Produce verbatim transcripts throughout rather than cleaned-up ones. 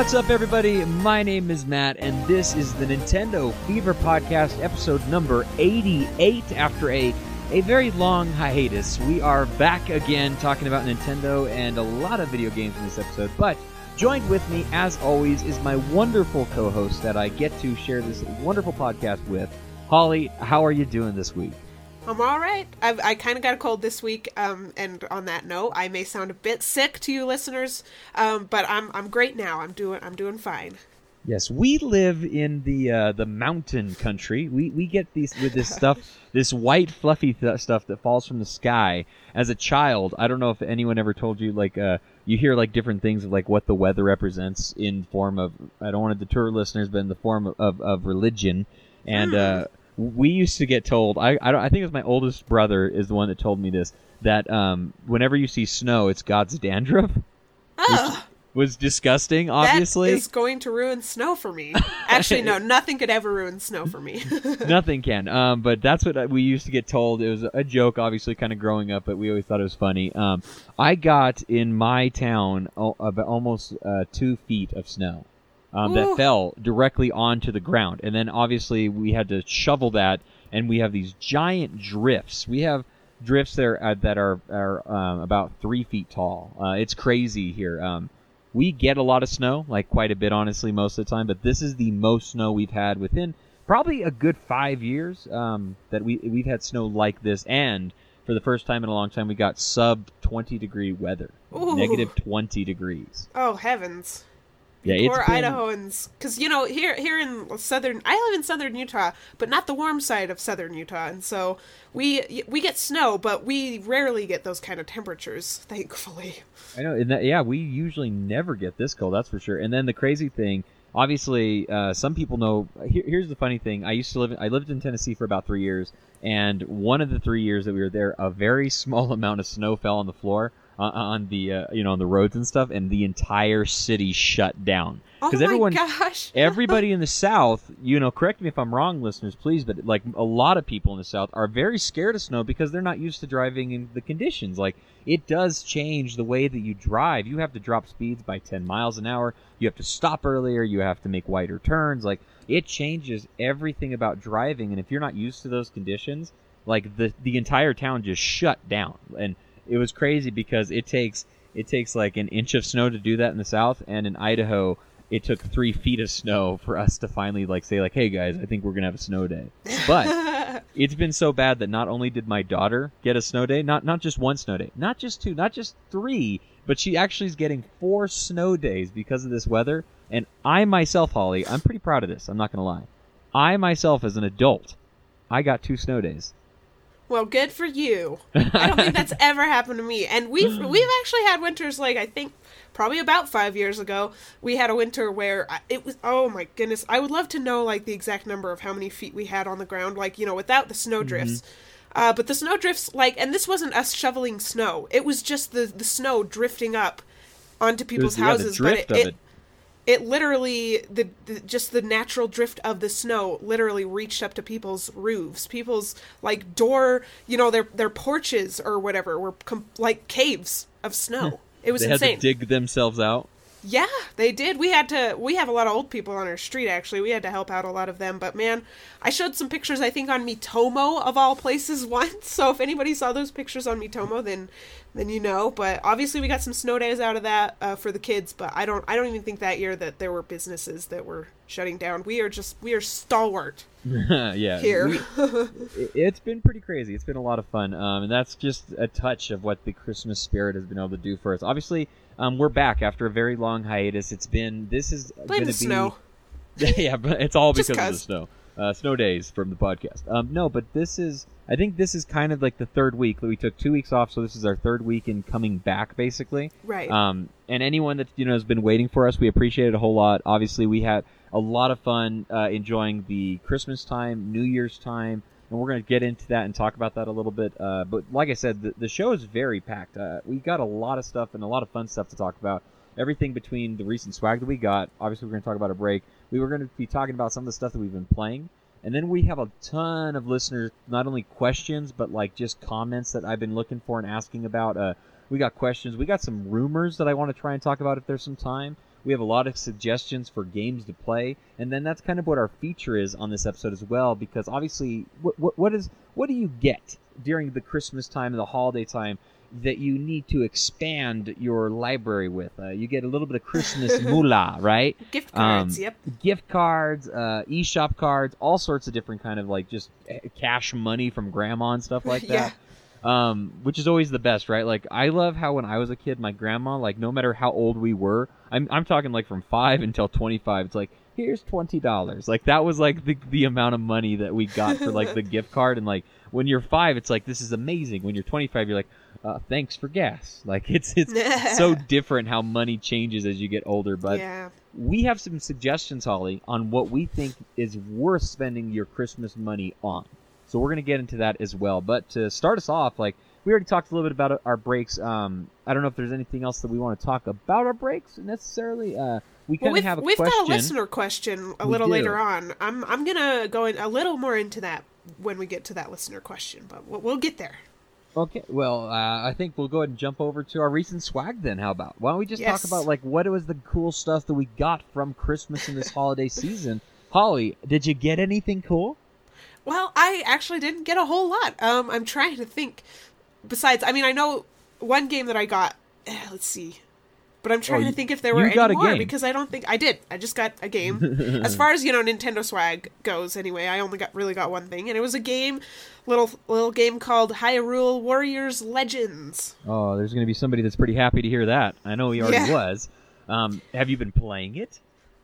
What's up, everybody? My name is Matt, and this is the Nintendo Fever Podcast, episode number eighty-eight. After a, a very long hiatus, we are back again talking about Nintendo and a lot of video games in this episode. But joined with me, as always, is my wonderful co-host that I get to share this wonderful podcast with, Holly. How are you doing this week? I'm all right. I've, I kind of got a cold this week, um, and on that note, I may sound a bit sick to you listeners, um, but I'm I'm great now. I'm doing I'm doing fine. Yes, we live in the uh, the mountain country. We we get these with this stuff, this white fluffy th- stuff that falls from the sky. As a child, I don't know if anyone ever told you, like uh, you hear like different things of like what the weather represents in form of. I don't want to deter listeners, but in the form of of, of religion, and. Mm. Uh, We used to get told, I I, don't, I think it was my oldest brother is the one that told me this, that um, whenever you see snow, it's God's dandruff. Oh, was disgusting, obviously. That is going to ruin snow for me. Actually, no, nothing could ever ruin snow for me. Nothing can, um, but that's what we used to get told. It was a joke, obviously, kind of growing up, but we always thought it was funny. Um, I got, in my town, oh, about almost uh, two feet of snow. Um, that fell directly onto the ground. And then, obviously, we had to shovel that, and we have these giant drifts. We have drifts that are, uh, that are, are um, about three feet tall. Uh, it's crazy here. Um, we get a lot of snow, like quite a bit, honestly, most of the time, but this is the most snow we've had within probably a good five years um, that we, we've had snow like this. And for the first time in a long time, we got sub twenty degree weather, Ooh. negative twenty degrees. Oh, heavens. Yeah, Poor it's been... Idahoans, because you know here here in southern, I live in southern Utah, but not the warm side of southern Utah, and so we we get snow, but we rarely get those kind of temperatures, thankfully. I know, and that, yeah, we usually never get this cold, that's for sure. And then the crazy thing, obviously, uh, some people know. Here, here's the funny thing: I used to live, in, I lived in Tennessee for about three years, and one of the three years that we were there, a very small amount of snow fell on the floor. Uh, on the uh, you know on the roads and stuff, and the entire city shut down because oh everyone, gosh. everybody in the South, you know, correct me if I'm wrong, listeners, please, but like a lot of people in the South are very scared of snow because they're not used to driving in the conditions. Like it does change the way that you drive. You have to drop speeds by ten miles an hour. You have to stop earlier. You have to make wider turns. Like it changes everything about driving, and if you're not used to those conditions, like the the entire town just shut down. And it was crazy because it takes it takes like an inch of snow to do that in the South, and in Idaho, it took three feet of snow for us to finally like say like, hey guys, I think we're gonna have a snow day. But it's been so bad that not only did my daughter get a snow day, not not just one snow day, not just two, not just three, but she actually is getting four snow days because of this weather. And I myself, Holly, I'm pretty proud of this. I'm not gonna lie. I myself, as an adult, I got two snow days. Well, good for you. I don't think that's ever happened to me. And we've we've actually had winters, like, I think probably about five years ago, we had a winter where it was, oh my goodness, I would love to know, like, the exact number of how many feet we had on the ground, like, you know, without the snow drifts. Mm-hmm. Uh, but the snow drifts, like, and this wasn't us shoveling snow. It was just the, the snow drifting up onto people's it was, houses. Yeah, the drift but it, of it. it It literally, the, the just the natural drift of the snow literally reached up to people's roofs. People's, like, door, you know, their their porches or whatever were com- like caves of snow. It was they insane. Had to dig themselves out? Yeah, they did. We had to, we have a lot of old people on our street, actually. We had to help out a lot of them. But, man, I showed some pictures, I think, on Mitomo, of all places, once. So if anybody saw those pictures on Mitomo, then then you know. But obviously we got some snow days out of that uh, for the kids. But I don't I don't even think that year that there were businesses that were shutting down. We are just, we are stalwart yeah, here. we, it's been pretty crazy. It's been a lot of fun. Um, and that's just a touch of what the Christmas spirit has been able to do for us. Obviously, Um, we're back after a very long hiatus. It's been, this is Blame going the to be... snow. Yeah, but it's all because Just of the cause. snow. Uh, snow days from the podcast. Um, no, but this is, I think this is kind of like the third week. We took two weeks off, so this is our third week in coming back, basically. Right. Um, and anyone that, you know, has been waiting for us, we appreciate it a whole lot. Obviously, we had a lot of fun uh, enjoying the Christmas time, New Year's time, and we're going to get into that and talk about that a little bit. Uh, but like I said, the, the show is very packed. Uh, we got a lot of stuff and a lot of fun stuff to talk about. Everything between the recent swag that we got. Obviously, we're going to talk about a break. We were going to be talking about some of the stuff that we've been playing. And then we have a ton of listeners, not only questions, but like just comments that I've been looking for and asking about. Uh, we got questions. We got some rumors that I want to try and talk about if there's some time. We have a lot of suggestions for games to play, and then that's kind of what our feature is on this episode as well. Because obviously, what what, what is what do you get during the Christmas time and the holiday time that you need to expand your library with? Uh, you get a little bit of Christmas moolah, right? Gift cards, um, yep. Gift cards, uh, eShop cards, all sorts of different kind of like just cash money from grandma and stuff like Yeah. that. Um, which is always the best, right? Like, I love how when I was a kid, my grandma, like, no matter how old we were, I'm I'm talking like from five until twenty-five, it's like, here's twenty dollars. Like, that was like the the amount of money that we got for like the gift card. And like, when you're five, it's like, this is amazing. When you're twenty-five, you're like, uh, thanks for gas. Like, it's it's so different how money changes as you get older. But Yeah. we have some suggestions, Holly, on what we think is worth spending your Christmas money on. So we're going to get into that as well. But to start us off, like, we already talked a little bit about our breaks. Um, I don't know if there's anything else that we want to talk about our breaks necessarily. Uh, we kind Well, of we've, have a we've question. got a listener question a We little do. later on. I'm I'm gonna go in a little more into that when we get to that listener question, but we'll, we'll get there. Okay, well, uh, I think we'll go ahead and jump over to our recent swag then. How about? Why don't we just Yes. talk about, like, what was the cool stuff that we got from Christmas in this holiday season? Holly, did you get anything cool? Well, I actually didn't get a whole lot. Um, I'm trying to think. Besides, I mean, I know one game that I got. Eh, let's see. But I'm trying Oh, to think if there were you any got a more game. because I don't think I did. I just got a game. As far as, you know, Nintendo swag goes, anyway, I only got really got one thing, and it was a game, little little game called Hyrule Warriors Legends. Oh, there's going to be somebody that's pretty happy to hear that. I know he already Yeah. was. Um, have you been playing it?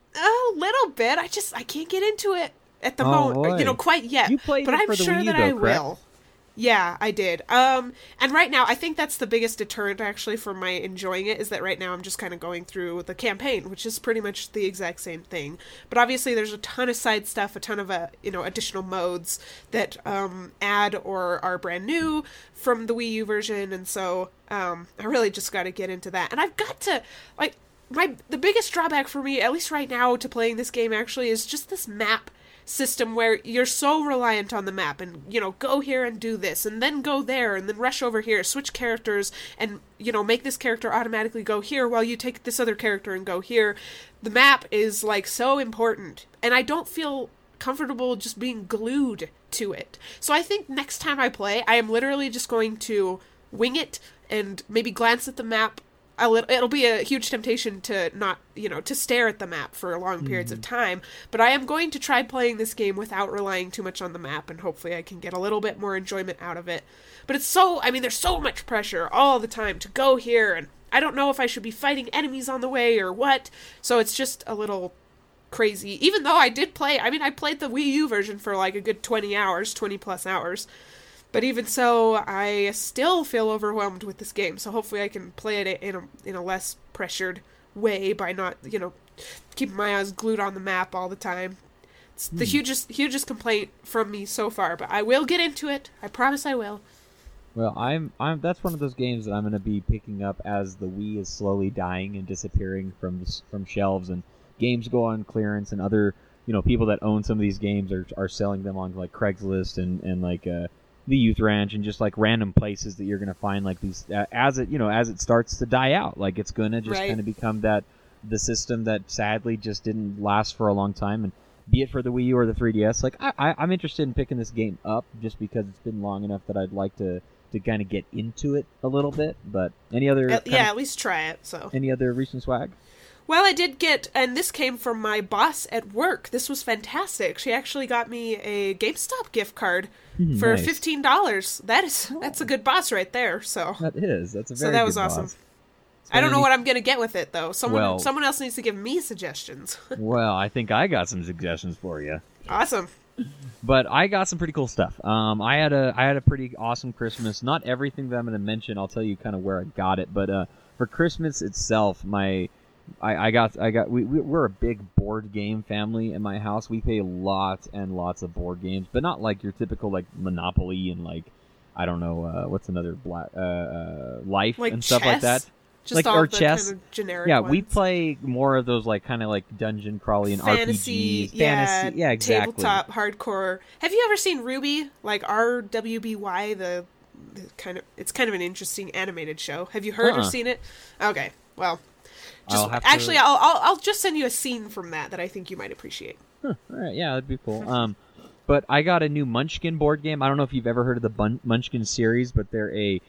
A little bit. I just I can't get into it at the Oh, moment, boy. you know, quite yet. You played but it I'm for the sure Wii U, that though, I correct? will. Yeah, I did. Um, and right now, I think that's the biggest deterrent actually for my enjoying it is that right now I'm just kind of going through the campaign, which is pretty much the exact same thing. But obviously, there's a ton of side stuff, a ton of uh, you know additional modes that um, add or are brand new from the Wii U version, and so um, I really just got to get into that. And I've got to like my the biggest drawback for me, at least right now, to playing this game actually is just this map system where you're so reliant on the map and, you know, go here and do this and then go there and then rush over here, switch characters and, you know, make this character automatically go here while you take this other character and go here. The map is, like, so important, and I don't feel comfortable just being glued to it. So I think next time I play, I am literally just going to wing it and maybe glance at the map. A little, it'll be a huge temptation to not, you know, to stare at the map for long periods of time, but I am going to try playing this game without relying too much on the map, and hopefully I can get a little bit more enjoyment out of it. But it's so, I mean, there's so much pressure all the time to go here, and I don't know if I should be fighting enemies on the way or what, so it's just a little crazy. Even though I did play, I mean, I played the Wii U version for like a good twenty hours, twenty plus hours. But even so, I still feel overwhelmed with this game, so hopefully I can play it in a, in a less pressured way by not, you know, keeping my eyes glued on the map all the time. It's the Hmm. hugest hugest complaint from me so far, but I will get into it. I promise I will. Well, I'm I'm that's one of those games that I'm going to be picking up as the Wii is slowly dying and disappearing from from shelves, and games go on clearance, and other, you know, people that own some of these games are are selling them on like Craigslist and and like uh the Youth Ranch and just like random places that you're going to find like these uh, as it, you know, as it starts to die out. Like, it's going to just Right. kind of become that the system that sadly just didn't last for a long time, and be it for the Wii U or the three D S. Like, I, I I'm interested in picking this game up just because it's been long enough that I'd like to to kind of get into it a little bit. But any other At- kind yeah, of- at least try it. So. any other recent swag? Well, I did get, and this came from my boss at work. This was fantastic. She actually got me a GameStop gift card Mm, for nice. fifteen dollars. That is that's a good boss right there. So. That is that's a very So that good was awesome. boss. I don't know any- what I'm gonna get with it though. Someone Well- someone else needs to give me suggestions. Well, I think I got some suggestions for you. Awesome. But I got some pretty cool stuff. Um, I had a I had a pretty awesome Christmas. Not everything that I'm going to mention. I'll tell you kind of where I got it. But uh, for Christmas itself, my I, I got I got we we- we're a big board game family in my house. We play lots and lots of board games, but not like your typical like Monopoly and like I don't know uh, what's another black uh, uh, Life Like and stuff like chess? that. Just Like, all or the chess. kind of generic Yeah, ones. we play more of those like kind of like dungeon crawly and fantasy, R P Gs, yeah, fantasy, yeah, exactly. tabletop, hardcore. Have you ever seen Ruby? Like R W B Y, the kind of it's kind of an interesting animated show. Have you heard Uh-uh. or seen it? Okay, well, just I'll have actually, to... I'll, I'll I'll just send you a scene from that that I think you might appreciate. Huh, all right, yeah, that'd be cool. Um, but I got a new Munchkin board game. I don't know if you've ever heard of the Bun- Munchkin series, but they're a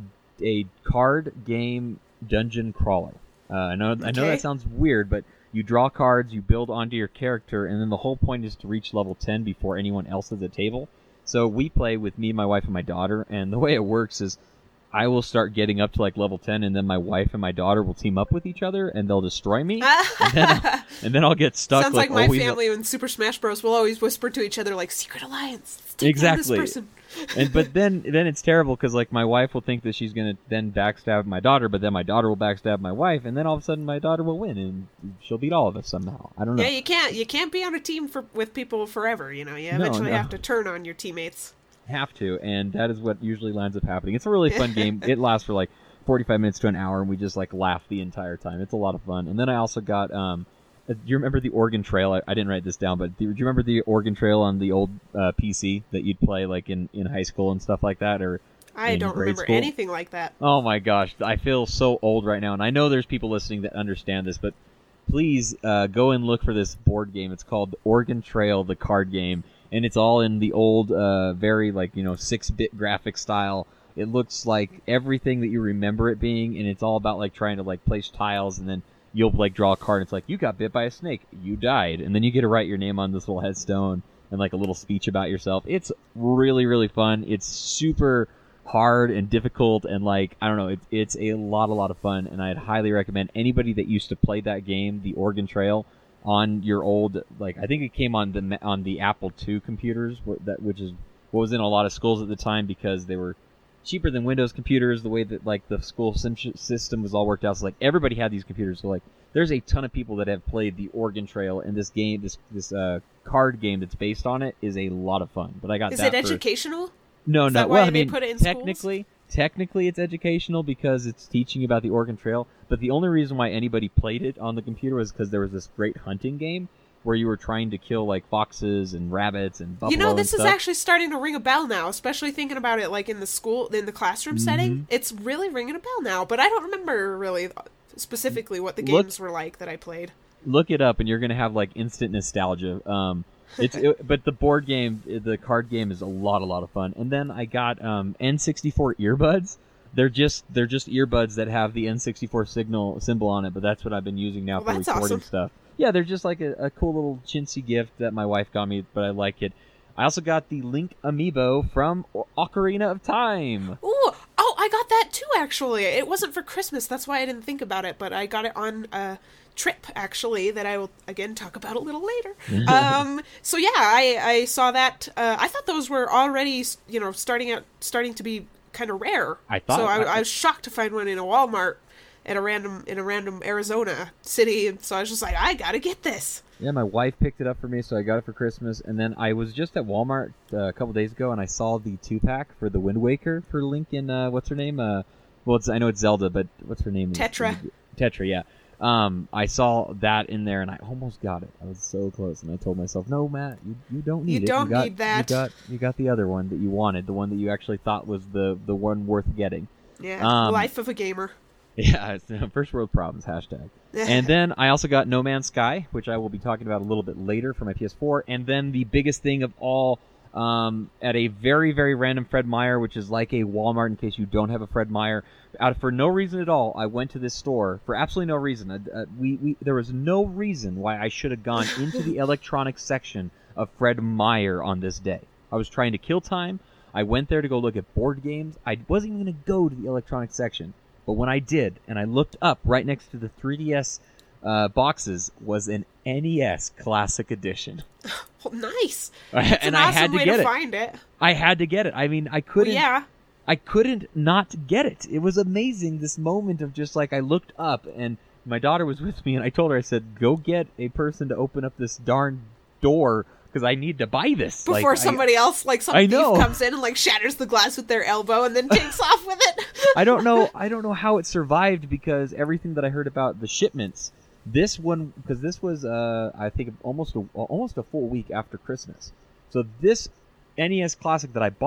a card game dungeon crawler. Uh, I know I know Okay. that sounds weird, but you draw cards, you build onto your character, and then the whole point is to reach level ten before anyone else at the table. So we play with me, my wife, and my daughter, and the way it works is I will start getting up to like level ten, and then my wife and my daughter will team up with each other, and they'll destroy me, and, then I'll, and then I'll get stuck. Sounds like, like my oh, we family in Super Smash Bros. Will always whisper to each other like "Secret Alliance." Let's take Exactly. down this person. and but then then it's terrible because like my wife will think that she's gonna then backstab my daughter, but then my daughter will backstab my wife, and then all of a sudden my daughter will win and she'll beat all of us somehow. I don't know. Yeah, you can't you can't be on a team for with people forever. You know, you No, eventually no. have to turn on your teammates. Have to, and that is what usually lands up happening. It's a really fun game. It lasts for like forty-five minutes to an hour, and we just like laugh the entire time. It's a lot of fun. And then I also got um. Do you remember the Oregon Trail? I, I didn't write this down, but do you remember the Oregon Trail on the old uh, P C that you'd play like in, in high school and stuff like that, or I in don't grade remember school? anything like that. Oh my gosh, I feel so old right now, and I know there's people listening that understand this, but please uh, go and look for this board game. It's called Oregon Trail, the card game, and it's all in the old, uh, very like you know six-bit graphic style. It looks like everything that you remember it being, and it's all about like trying to like place tiles, and then you'll like draw a card. And it's like you got bit by a snake, you died, and then you get to write your name on this little headstone and like a little speech about yourself. It's really really fun. It's super hard and difficult, and like I don't know, it's it's a lot a lot of fun, and I'd highly recommend anybody that used to play that game, the Oregon Trail, on your old like I think it came on the on the Apple two computers, wh- that which is what was in a lot of schools at the time because they were cheaper than Windows computers, the way that like the school sim- system was all worked out. So like everybody had these computers. So like there's a ton of people that have played the Oregon Trail, and this game, this this uh, card game that's based on it is a lot of fun. But I got Is that it for- educational? No, Is no. that Well, why I they mean, put it in schools? technically, technically it's educational because it's teaching about the Oregon Trail. But the only reason why anybody played it on the computer was because there was this great hunting game where you were trying to kill like foxes and rabbits and buffalo. You know, this and is stuff. actually starting to ring a bell now, especially thinking about it like in the school, in the classroom Mm-hmm. setting. It's really ringing a bell now, but I don't remember really specifically what the Look- games were like that I played. Look it up, and you're gonna have like instant nostalgia. Um, it's it, but the board game, the card game, is a lot, a lot of fun. And then I got um, N sixty-four earbuds. They're just they're just earbuds that have the N sixty-four signal symbol on it. But that's what I've been using now Well, for that's recording awesome. stuff. Yeah, they're just like a, a cool little chintzy gift that my wife got me, but I like it. I also got the Link amiibo from O- Ocarina of Time. Ooh, oh, I got that too, actually. It wasn't for Christmas, that's why I didn't think about it, but I got it on a trip, actually, that I will, again, talk about a little later. um, so yeah, I, I saw that. Uh, I thought those were already, you know, starting out, starting to be kind of rare. I thought- So I, I- I was shocked to find one in a Walmart at a random, in a random Arizona city, and so I was just like, I gotta get this. Yeah, my wife picked it up for me, so I got it for Christmas. And then I was just at Walmart uh, a couple days ago, and I saw the two-pack for the Wind Waker for Link and, uh, what's her name? Uh, well, it's, I know it's Zelda, but what's her name? Tetra. Tetra, yeah. Um, I saw that in there, and I almost got it. I was so close, and I told myself, no, Matt, you, you don't need You it. don't got, need that. You got, you got the other one that you wanted, the one that you actually thought was the, the one worth getting. Yeah, Um, life of a gamer. Yeah, it's, uh, first world problems, hashtag. And then I also got No Man's Sky, which I will be talking about a little bit later for my P S four. And then the biggest thing of all, um, at a very, very random Fred Meyer, which is like a Walmart in case you don't have a Fred Meyer. Out of, for no reason at all, I went to this store for absolutely no reason. Uh, uh, we, we there was no reason why I should have gone into the electronics section of Fred Meyer on this day. I was trying to kill time. I went there to go look at board games. I wasn't even going to go to the electronics section. But when I did, and I looked up right next to the three D S uh, boxes, was an N E S Classic Edition. Well, nice. That's and an I awesome had to way get to it. find it. I had to get it. I mean, I Well, couldn't. yeah. I couldn't not get it. It was amazing. This moment of just like I looked up, and my daughter was with me, and I told her, I said, "Go get a person to open up this darn door." Because I need to buy this Before like, somebody I, else, like some I thief know. comes in and like shatters the glass with their elbow and then takes off with it. I don't know. I don't know how it survived because everything that I heard about the shipments, this one because this was uh, I think almost a, almost a full week after Christmas. So this N E S Classic that I bought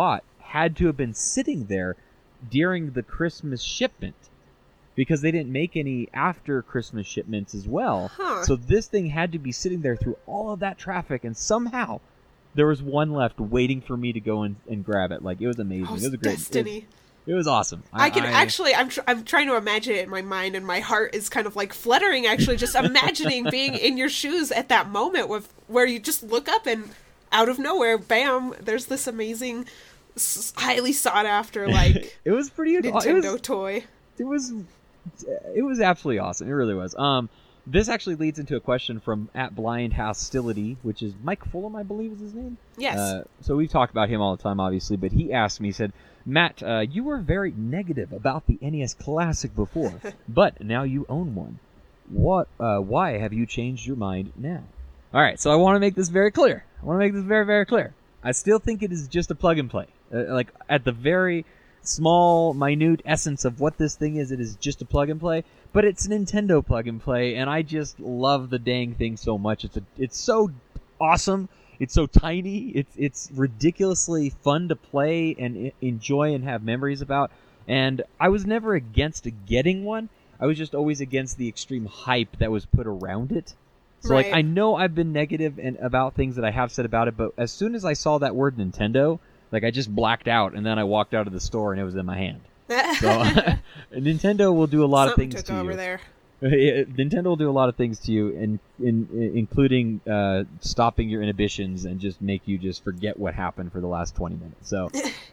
had to have been sitting there during the Christmas shipment, because they didn't make any after Christmas shipments as well. Huh. So this thing had to be sitting there through all of that traffic, and somehow there was one left waiting for me to go and, and grab it. Like, it was amazing. Oh, it was a great destiny. It, it was awesome. I, I can I, actually, I'm tr- I'm trying to imagine it in my mind, and my heart is kind of like fluttering. Actually, just imagining being in your shoes at that moment, with where you just look up and out of nowhere, bam! There's this amazing, s- highly sought after like it was pretty. Nintendo it was, toy. It was, it was absolutely awesome. It really was. Um, this actually leads into a question from at Blind Hostility, which is Mike Fulham, I believe is his name. Yes. Uh, so we've talked about him all the time, obviously, but he asked me, he said, Matt, uh, you were very negative about the N E S Classic before, but now you own one. What? Uh, why have you changed your mind now? All right, so I want to make this very clear. I want to make this very, very clear. I still think it is just a plug and play. Uh, like, at the very small, minute essence of what this thing is, it is just a plug and play. But it's a Nintendo plug and play, and I just love the dang thing so much. It's a, it's so awesome. It's so tiny. It's it's ridiculously fun to play and I- enjoy and have memories about. And I was never against getting one. I was just always against the extreme hype that was put around it. So, Right. like, I know I've been negative and about things that I have said about it, but as soon as I saw that word Nintendo, like, I just blacked out, and then I walked out of the store, and it was in my hand. So, Nintendo will do a lot Something of things took to over you. there. Nintendo will do a lot of things to you, in, in, in including uh, stopping your inhibitions and just make you just forget what happened for the last twenty minutes. So,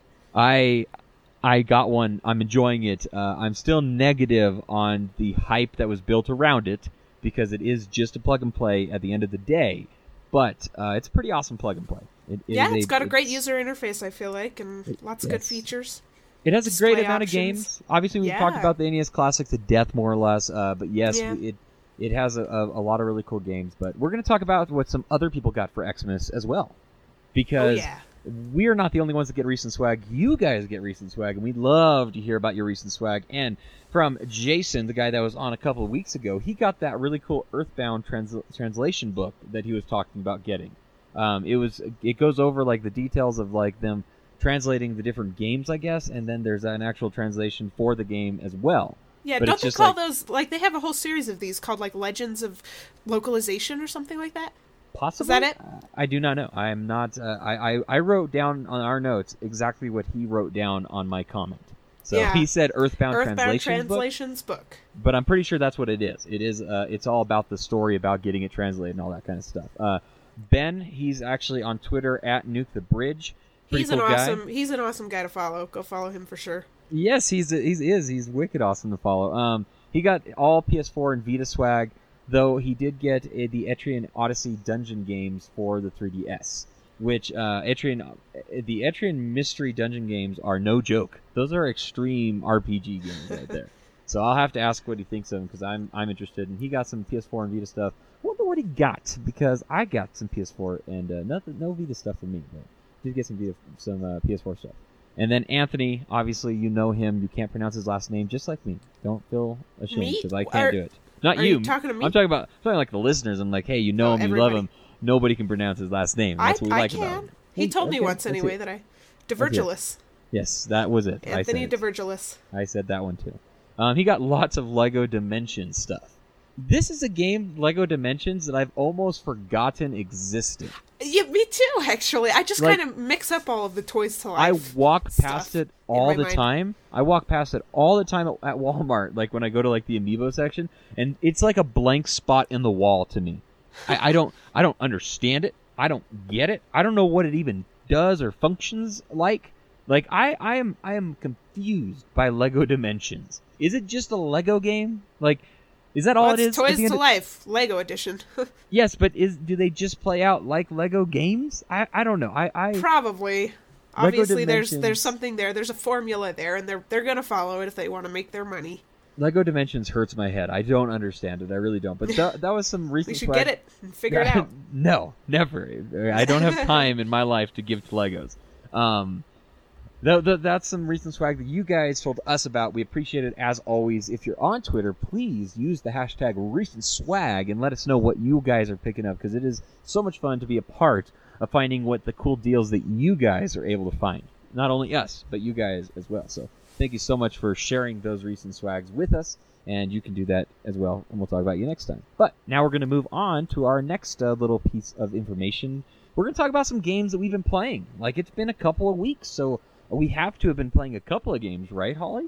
I I got one. I'm enjoying it. Uh, I'm still negative on the hype that was built around it, because it is just a plug and play at the end of the day. But uh, it's a pretty awesome plug and play. It, it Yeah, is it's a, got a great it's- user interface, I feel like, and lots of good yes. features. It has a display great amount of options. games. Obviously, we've Yeah. talked about the N E S Classic to death, more or less. Uh, but yes, Yeah. it it has a, a, a lot of really cool games. But we're going to talk about what some other people got for Xmas as well, because Oh, yeah. we're not the only ones that get recent swag. You guys get recent swag, and we'd love to hear about your recent swag. And from Jason, the guy that was on a couple of weeks ago, he got that really cool Earthbound trans- translation book that he was talking about getting. Um, it was it goes over like the details of like them translating the different games, I guess, and then there's an actual translation for the game as well. Yeah, But don't it's they just call like- those, like, they have a whole series of these called, like, Legends of Localization or something like that? Possibly? Is that it? Uh, I do not know. I am not. Uh, I, I I wrote down on our notes exactly what he wrote down on my comment. So Yeah. he said Earthbound, Earthbound Translations book, Translations book. but I'm pretty sure that's what it is. It is. Uh, it's all about the story, about getting it translated and all that kind of stuff. Uh, Ben, he's actually on Twitter at Nuke the Bridge. Pretty He's cool an guy. awesome he's an awesome guy to follow. Go follow him for sure. Yes, he's he's is he's wicked awesome to follow. Um, he got all P S four and Vita swag, though he did get uh, the Etrian Odyssey dungeon games for the three D S, which uh, Etrian the Etrian Mystery dungeon games are no joke. Those are extreme R P G games right there. So I'll have to ask what he thinks of them, because I'm I'm interested. And he got some P S four and Vita stuff. I wonder what he got, because I got some P S four and uh, nothing no Vita stuff for me, but did get some Vita, some uh, P S four stuff. And then Anthony, obviously you know him. You can't pronounce his last name, just like me. Don't feel ashamed, Me? because I can't Are- do it. Not are you. you talking to me? I'm talking about I'm talking like the listeners. I'm like, hey, you know Oh, him, you love everybody. him. Nobody can pronounce his last name. I, That's what we I like can. about him. He Hey, told me okay, once that's anyway it. that I Divergilus. Yes, that was it. I Anthony said it. Divergilus. I said that one too. Um, he got lots of Lego Dimensions stuff. This is a game, Lego Dimensions, that I've almost forgotten existed. Yeah, me too, actually. I just Like- kind of mix up all of the Toys to I Life. walk stuff past it in all my the mind. time. I walk past it all the time at, at Walmart, like when I go to like the Amiibo section, and it's like a blank spot in the wall to me. I, I don't, I don't understand it. I don't get it. I don't know what it even does or functions like. Like I, I am, I am confused by Lego Dimensions. Is it just a Lego game? Like, is that all Well, it it's is? at Toys the end to of- Life, Lego edition. Yes, but is do they just play out like Lego games? I, I don't know. I, I Probably. Obviously, there's Dimensions- there's something there. There's a formula there, and they're they're gonna follow it if they want to make their money. Lego Dimensions hurts my head. I don't understand it. I really don't. But th- that was some recent We should swag. get it and figure it out. No, never. I don't have time in my life to give to Legos. Um, though th- that's some recent swag that you guys told us about. We appreciate it as always. If you're on Twitter, please use the hashtag recent swag and let us know what you guys are picking up, because it is so much fun to be a part of finding what the cool deals that you guys are able to find. not only us, but you guys as well. So thank you so much for sharing those recent swags with us, and you can do that as well, and we'll talk about you next time. But now we're going to move on to our next uh, little piece of information. We're going to talk about some games that we've been playing. Like, it's been a couple of weeks, so we have to have been playing a couple of games, right, Holly?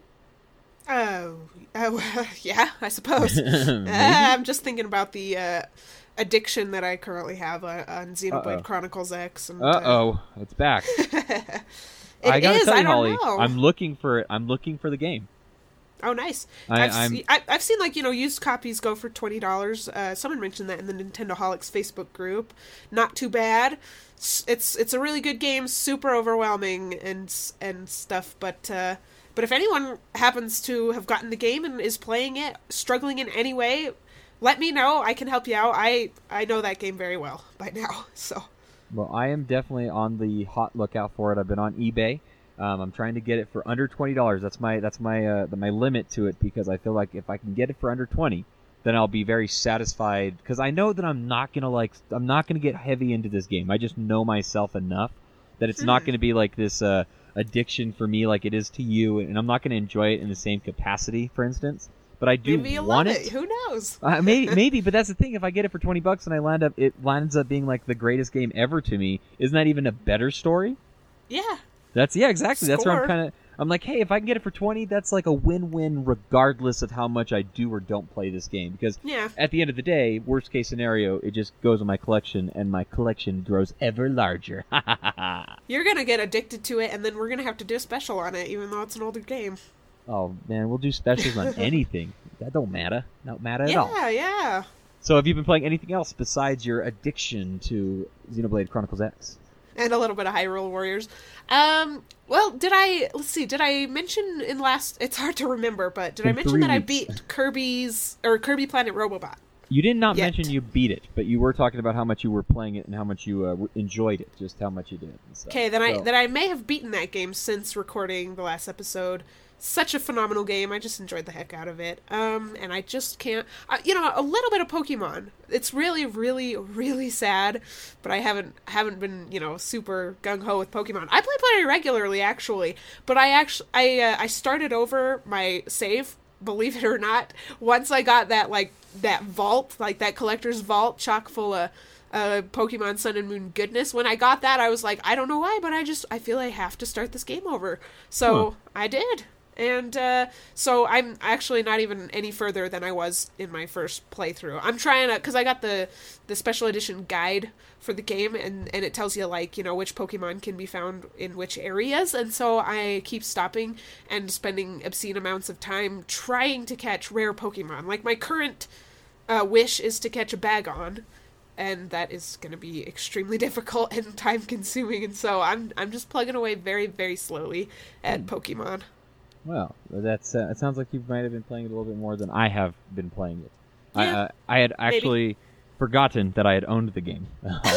Oh, uh, yeah, I suppose. uh, I'm just thinking about the uh, addiction that I currently have uh, on Xenoblade Uh-oh. Chronicles X. And, Uh-oh, uh, it's back. it I gotta is, tell you, I don't Holly, know. I'm looking for it. I'm looking for the game. Oh, nice. I, I've, I'm- see, I, I've seen, like, you know, used copies go for twenty dollars. Uh, someone mentioned that in the Nintendoholics Facebook group. Not too bad. S- It's it's a really good game, super overwhelming and s- and stuff, but uh, but if anyone happens to have gotten the game and is playing it, struggling in any way, let me know. I can help you out. I, I know that game very well by now, so... Well, I am definitely on the hot lookout for it. I've been on eBay. Um, I'm trying to get it for under twenty dollars. That's my that's my uh, my limit to it, because I feel like if I can get it for under twenty, then I'll be very satisfied. Because I know that I'm not gonna like I'm not gonna get heavy into this game. I just know myself enough that it's not Hmm. gonna be like this uh, addiction for me like it is to you, and I'm not gonna enjoy it in the same capacity, for instance. But I do Maybe you'll want love it. it. Who knows? Uh, maybe, maybe, but that's the thing. If I get it for twenty bucks and I land up, it lands up being like the greatest game ever to me. Isn't that even a better story? Yeah. That's yeah, exactly. That's where I'm Score. kind of. I'm like, hey, if I can get it for twenty, that's like a win-win, regardless of how much I do or don't play this game. Because Yeah. at the end of the day, worst case scenario, it just goes in my collection, and my collection grows ever larger. You're gonna get addicted to it, and then we're gonna have to do a special on it, even though it's an older game. Oh man, we'll do specials on anything. That don't matter. Don't matter at all. Yeah, yeah. So, have you been playing anything else besides your addiction to Xenoblade Chronicles X? And a little bit of Hyrule Warriors. Um, well, did I, let's see, did I mention in last, it's hard to remember, but did I In mention three that I weeks. beat Kirby's, or Kirby Planet Robobot? You did not Yet. mention you beat it, but you were talking about how much you were playing it and how much you uh, w- enjoyed it, just how much you did. and stuff. Okay, then I So- then I may have beaten that game since recording the last episode. Such a phenomenal game. I just enjoyed the heck out of it. Um, and I just can't. Uh, you know, a little bit of Pokemon. It's really, really, really sad. But I haven't haven't been you know super gung ho with Pokemon. I play pretty regularly actually, but I actually I uh, I started over my save. Believe it or not, once I got that like that vault, like that collector's vault, chock full of uh, Pokemon Sun and Moon goodness. When I got that, I was like, I don't know why, but I just I feel I have to start this game over. So Huh. I did, and uh, so I'm actually not even any further than I was in my first playthrough. I'm trying to, because I got the the special edition guide for the game, and and it tells you like you know which Pokemon can be found in which areas, and so I keep stopping and spending obscene amounts of time trying to catch rare Pokemon. Like my current uh, wish is to catch a Bagon, and that is going to be extremely difficult and time consuming, and so I'm I'm just plugging away very very slowly at Hmm. Pokemon. Well, that's uh, it sounds like you might have been playing it a little bit more than I have been playing it. I, Yeah, uh, I had actually forgotten that I had owned the game.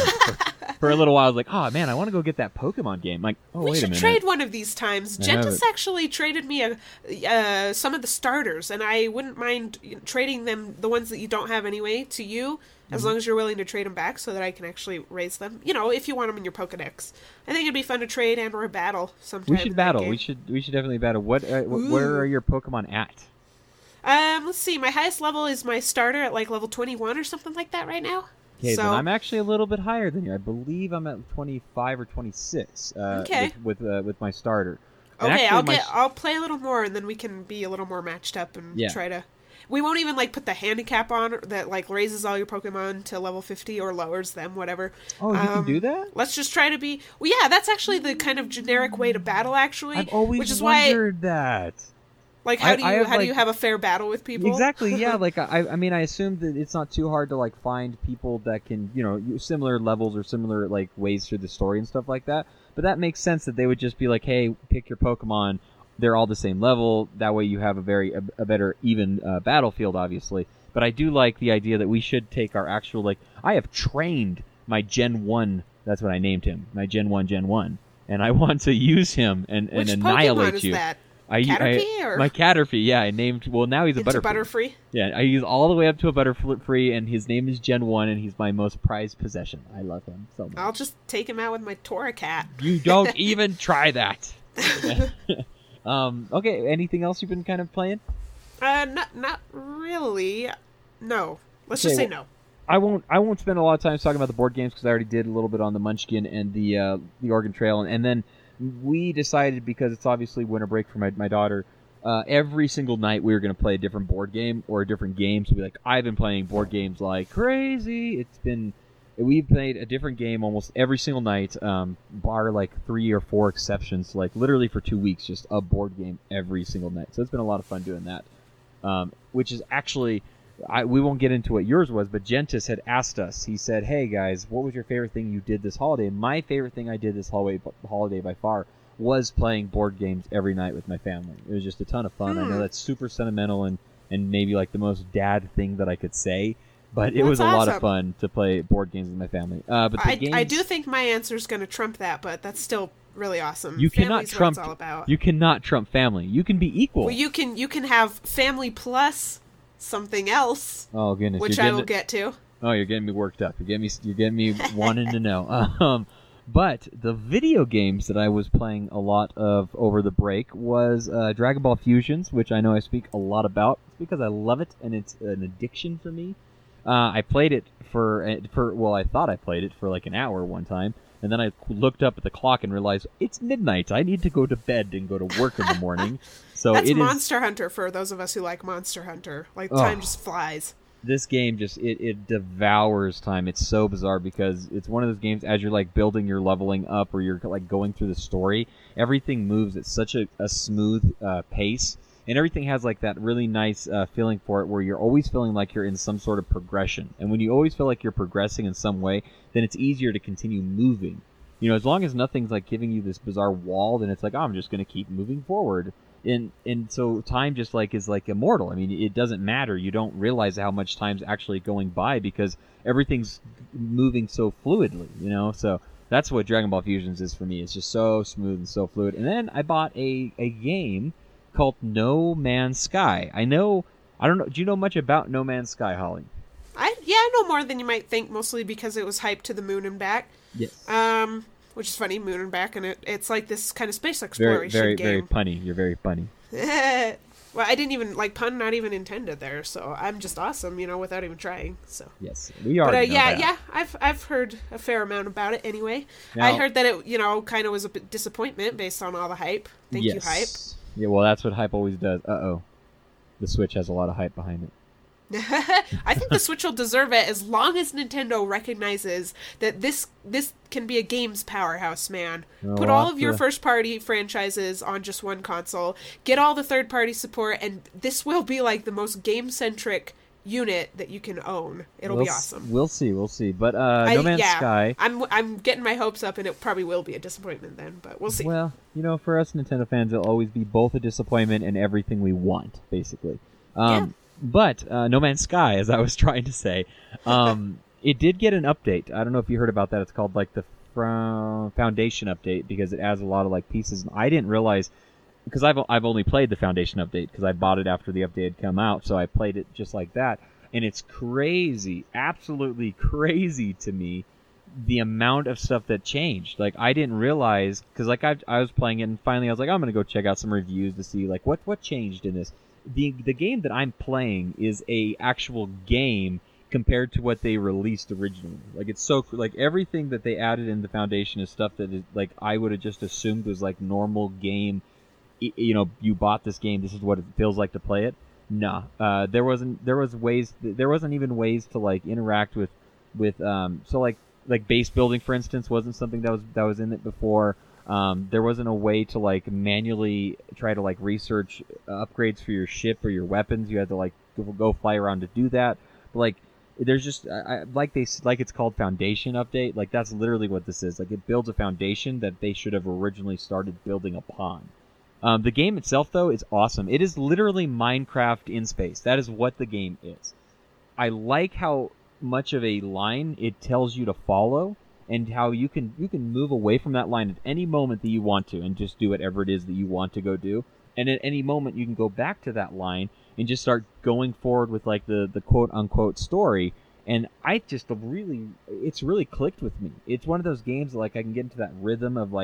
for, for a little while, I was like, oh man, I want to go get that Pokemon game. Like, oh, we wait a should minute. trade one of these times. I have Gentis it. actually traded me a, uh, some of the starters, and I wouldn't mind trading them, the ones that you don't have anyway, to you, as Mm-hmm. long as you're willing to trade them back so that I can actually raise them. You know, if you want them in your Pokedex. I think it'd be fun to trade and or a battle sometime. We in should that battle. game. We should we should definitely battle. What uh, wh- Ooh. where are your Pokemon at? Um, let's see. My highest level is my starter at like level twenty-one or something like that right now. Okay, so then I'm actually a little bit higher than you. I believe I'm at twenty-five or twenty-six. Uh, Okay. With with, uh, with my starter. And okay. actually I'll my get. s- I'll play a little more, and then we can be a little more matched up and Yeah. try to. We won't even like put the handicap on that like raises all your Pokemon to level fifty or lowers them, whatever. Oh, you can Um, do that? Let's just try to be. Well, yeah, that's actually the kind of generic way to battle. Actually, I've always which is why, wondered that. like, how I- do I you have, how do you like- have a fair battle with people? Exactly. Yeah. Like I, I mean, I assume that it's not too hard to like find people that can, you know, use similar levels or similar like ways through the story and stuff like that. But that makes sense that they would just be like, hey, pick your Pokemon. They're all the same level. That way, you have a very a, a better even uh, battlefield, obviously. But I do like the idea that we should take our actual like. I have trained my Gen One. That's what I named him. My Gen One, Gen One, and I want to use him and, and Which annihilate Pokemon is you. that? I, Caterpie, I, or- my Caterpie, yeah, I named. Well, now he's a It's a Butterfree. Butterfree. Yeah, I use all the way up to a Butterfree, and his name is Gen One, and he's my most prized possession. I love him so much. I'll just take him out with my Torracat. You don't even try that. um, okay, anything else you've been kind of playing? Uh, not not really. No. Let's just Okay, say well, no. I won't. I won't spend a lot of time talking about the board games because I already did a little bit on the Munchkin and the uh, the Oregon Trail, and, and then we decided, because it's obviously winter break for my my daughter, uh, every single night we were going to play a different board game or a different game. So we like I've been playing board games like crazy. It's been we've played a different game almost every single night, um, bar like three or four exceptions. Like literally for two weeks, just a board game every single night. So it's been a lot of fun doing that, um, which is actually. I, we won't get into what yours was, but Gentis had asked us. He said, "Hey guys, what was your favorite thing you did this holiday?" And my favorite thing I did this holiday, holiday by far was playing board games every night with my family. It was just a ton of fun. Hmm. I know that's super sentimental and, and maybe like the most dad thing that I could say, but it That's was a lot of awesome. fun to play board games with my family. Uh, but the I, games, I do think my answer is going to trump that, but that's still really awesome. you cannot Family's what trump. it's all about. You cannot trump family. You can be equal. Well, you can you can have family plus something else, oh goodness, which you're I getting will it- get to. Oh, you're getting me worked up. You're getting me. You're getting me wanting to know. Um, but the video games that I was playing a lot of over the break was uh, Dragon Ball Fusions, which I know I speak a lot about. It's because I love it and it's an addiction for me. Uh, I played it for for well, I thought I played it for like an hour one time, and then I looked up at the clock and realized it's midnight. I need to go to bed and go to work in the morning. So That's it is. Monster Hunter for those of us who like Monster Hunter. Like, Oh. time just flies. This game just it, it devours time. It's so bizarre because it's one of those games as you're like building your leveling up or you're like going through the story, everything moves at such a, a smooth uh, pace, and everything has like that really nice uh, feeling for it where you're always feeling like you're in some sort of progression. And when you always feel like you're progressing in some way, then it's easier to continue moving. You know, as long as nothing's like giving you this bizarre wall, then it's like, oh, I'm just going to keep moving forward. And and so time just like is like immortal. I mean, it doesn't matter. You don't realize how much time's actually going by because everything's moving so fluidly, you know? So that's what Dragon Ball Fusions is for me. It's just so smooth and so fluid. And then I bought a, a game called No Man's Sky. I know, I don't know, do you know much about No Man's Sky, Holly? I yeah, I know more than you might think, mostly because it was hyped to the moon and back. Yes. Um, which is funny, moon and back, and it, it's like this kind of space Very, exploration very, game. very punny. You're very punny. Well, I didn't even like pun, not even intended there. So I'm just awesome, you know, without even trying. So. Yes, we But uh, already know yeah, that. yeah, I've I've heard a fair amount about it. Anyway, Now- I heard that it, you know, kind of was a bit disappointment based on all the hype. Thank yes. you, hype. Yeah, well, that's what hype always does. Uh-oh. The Switch has a lot of hype behind it. I think the Switch will deserve it as long as Nintendo recognizes that this this can be a games powerhouse, man. Oh, Put well, all of your after- first party franchises on just one console. Get all the third party support, and this will be like the most game centric unit that you can own. It'll we'll be s- awesome. We'll see, we'll see. But uh, I- No Man's yeah, Sky. I'm I'm getting my hopes up, and it probably will be a disappointment then, but we'll see. Well, you know, for us Nintendo fans, it'll always be both a disappointment and everything we want, basically. Um, But uh, No Man's Sky, as I was trying to say, um, it did get an update. I don't know if you heard about that. It's called like the Fro- Foundation update because it adds a lot of like pieces. And I didn't realize because I've I've only played the Foundation update because I bought it after the update had come out, so I played it just like that. And it's crazy, absolutely crazy to me, the amount of stuff that changed. Like I didn't realize because like I I was playing it and finally I was like I'm gonna go check out some reviews to see like what what changed in this. The the game that I'm playing is a actual game compared to what they released originally. Like it's so like everything that they added in the Foundation is stuff that is like I would have just assumed was like normal game. y- You know, you bought this game. This is what it feels like to play it. Nah, uh, there wasn't. There was ways. There wasn't even ways to like interact with with. Um, so like like base building, for instance, wasn't something that was that was in it before. Um, there wasn't a way to like manually try to like research uh, upgrades for your ship or your weapons. You had to like go, go fly around to do that. But like, there's just I, I, like they s- like it's called Foundation Update. Like that's literally what this is. Like it builds a foundation that they should have originally started building upon. Um, the game itself, though, is awesome. It is literally Minecraft in space. That is what the game is. I like how much of a line it tells you to follow, and how you can you can move away from that line at any moment that you want to, and just do whatever it is that you want to go do. And at any moment, you can go back to that line and just start going forward with like the the quote unquote story. And I just really, it's really clicked with me. It's one of those games that, like I can get into that rhythm of like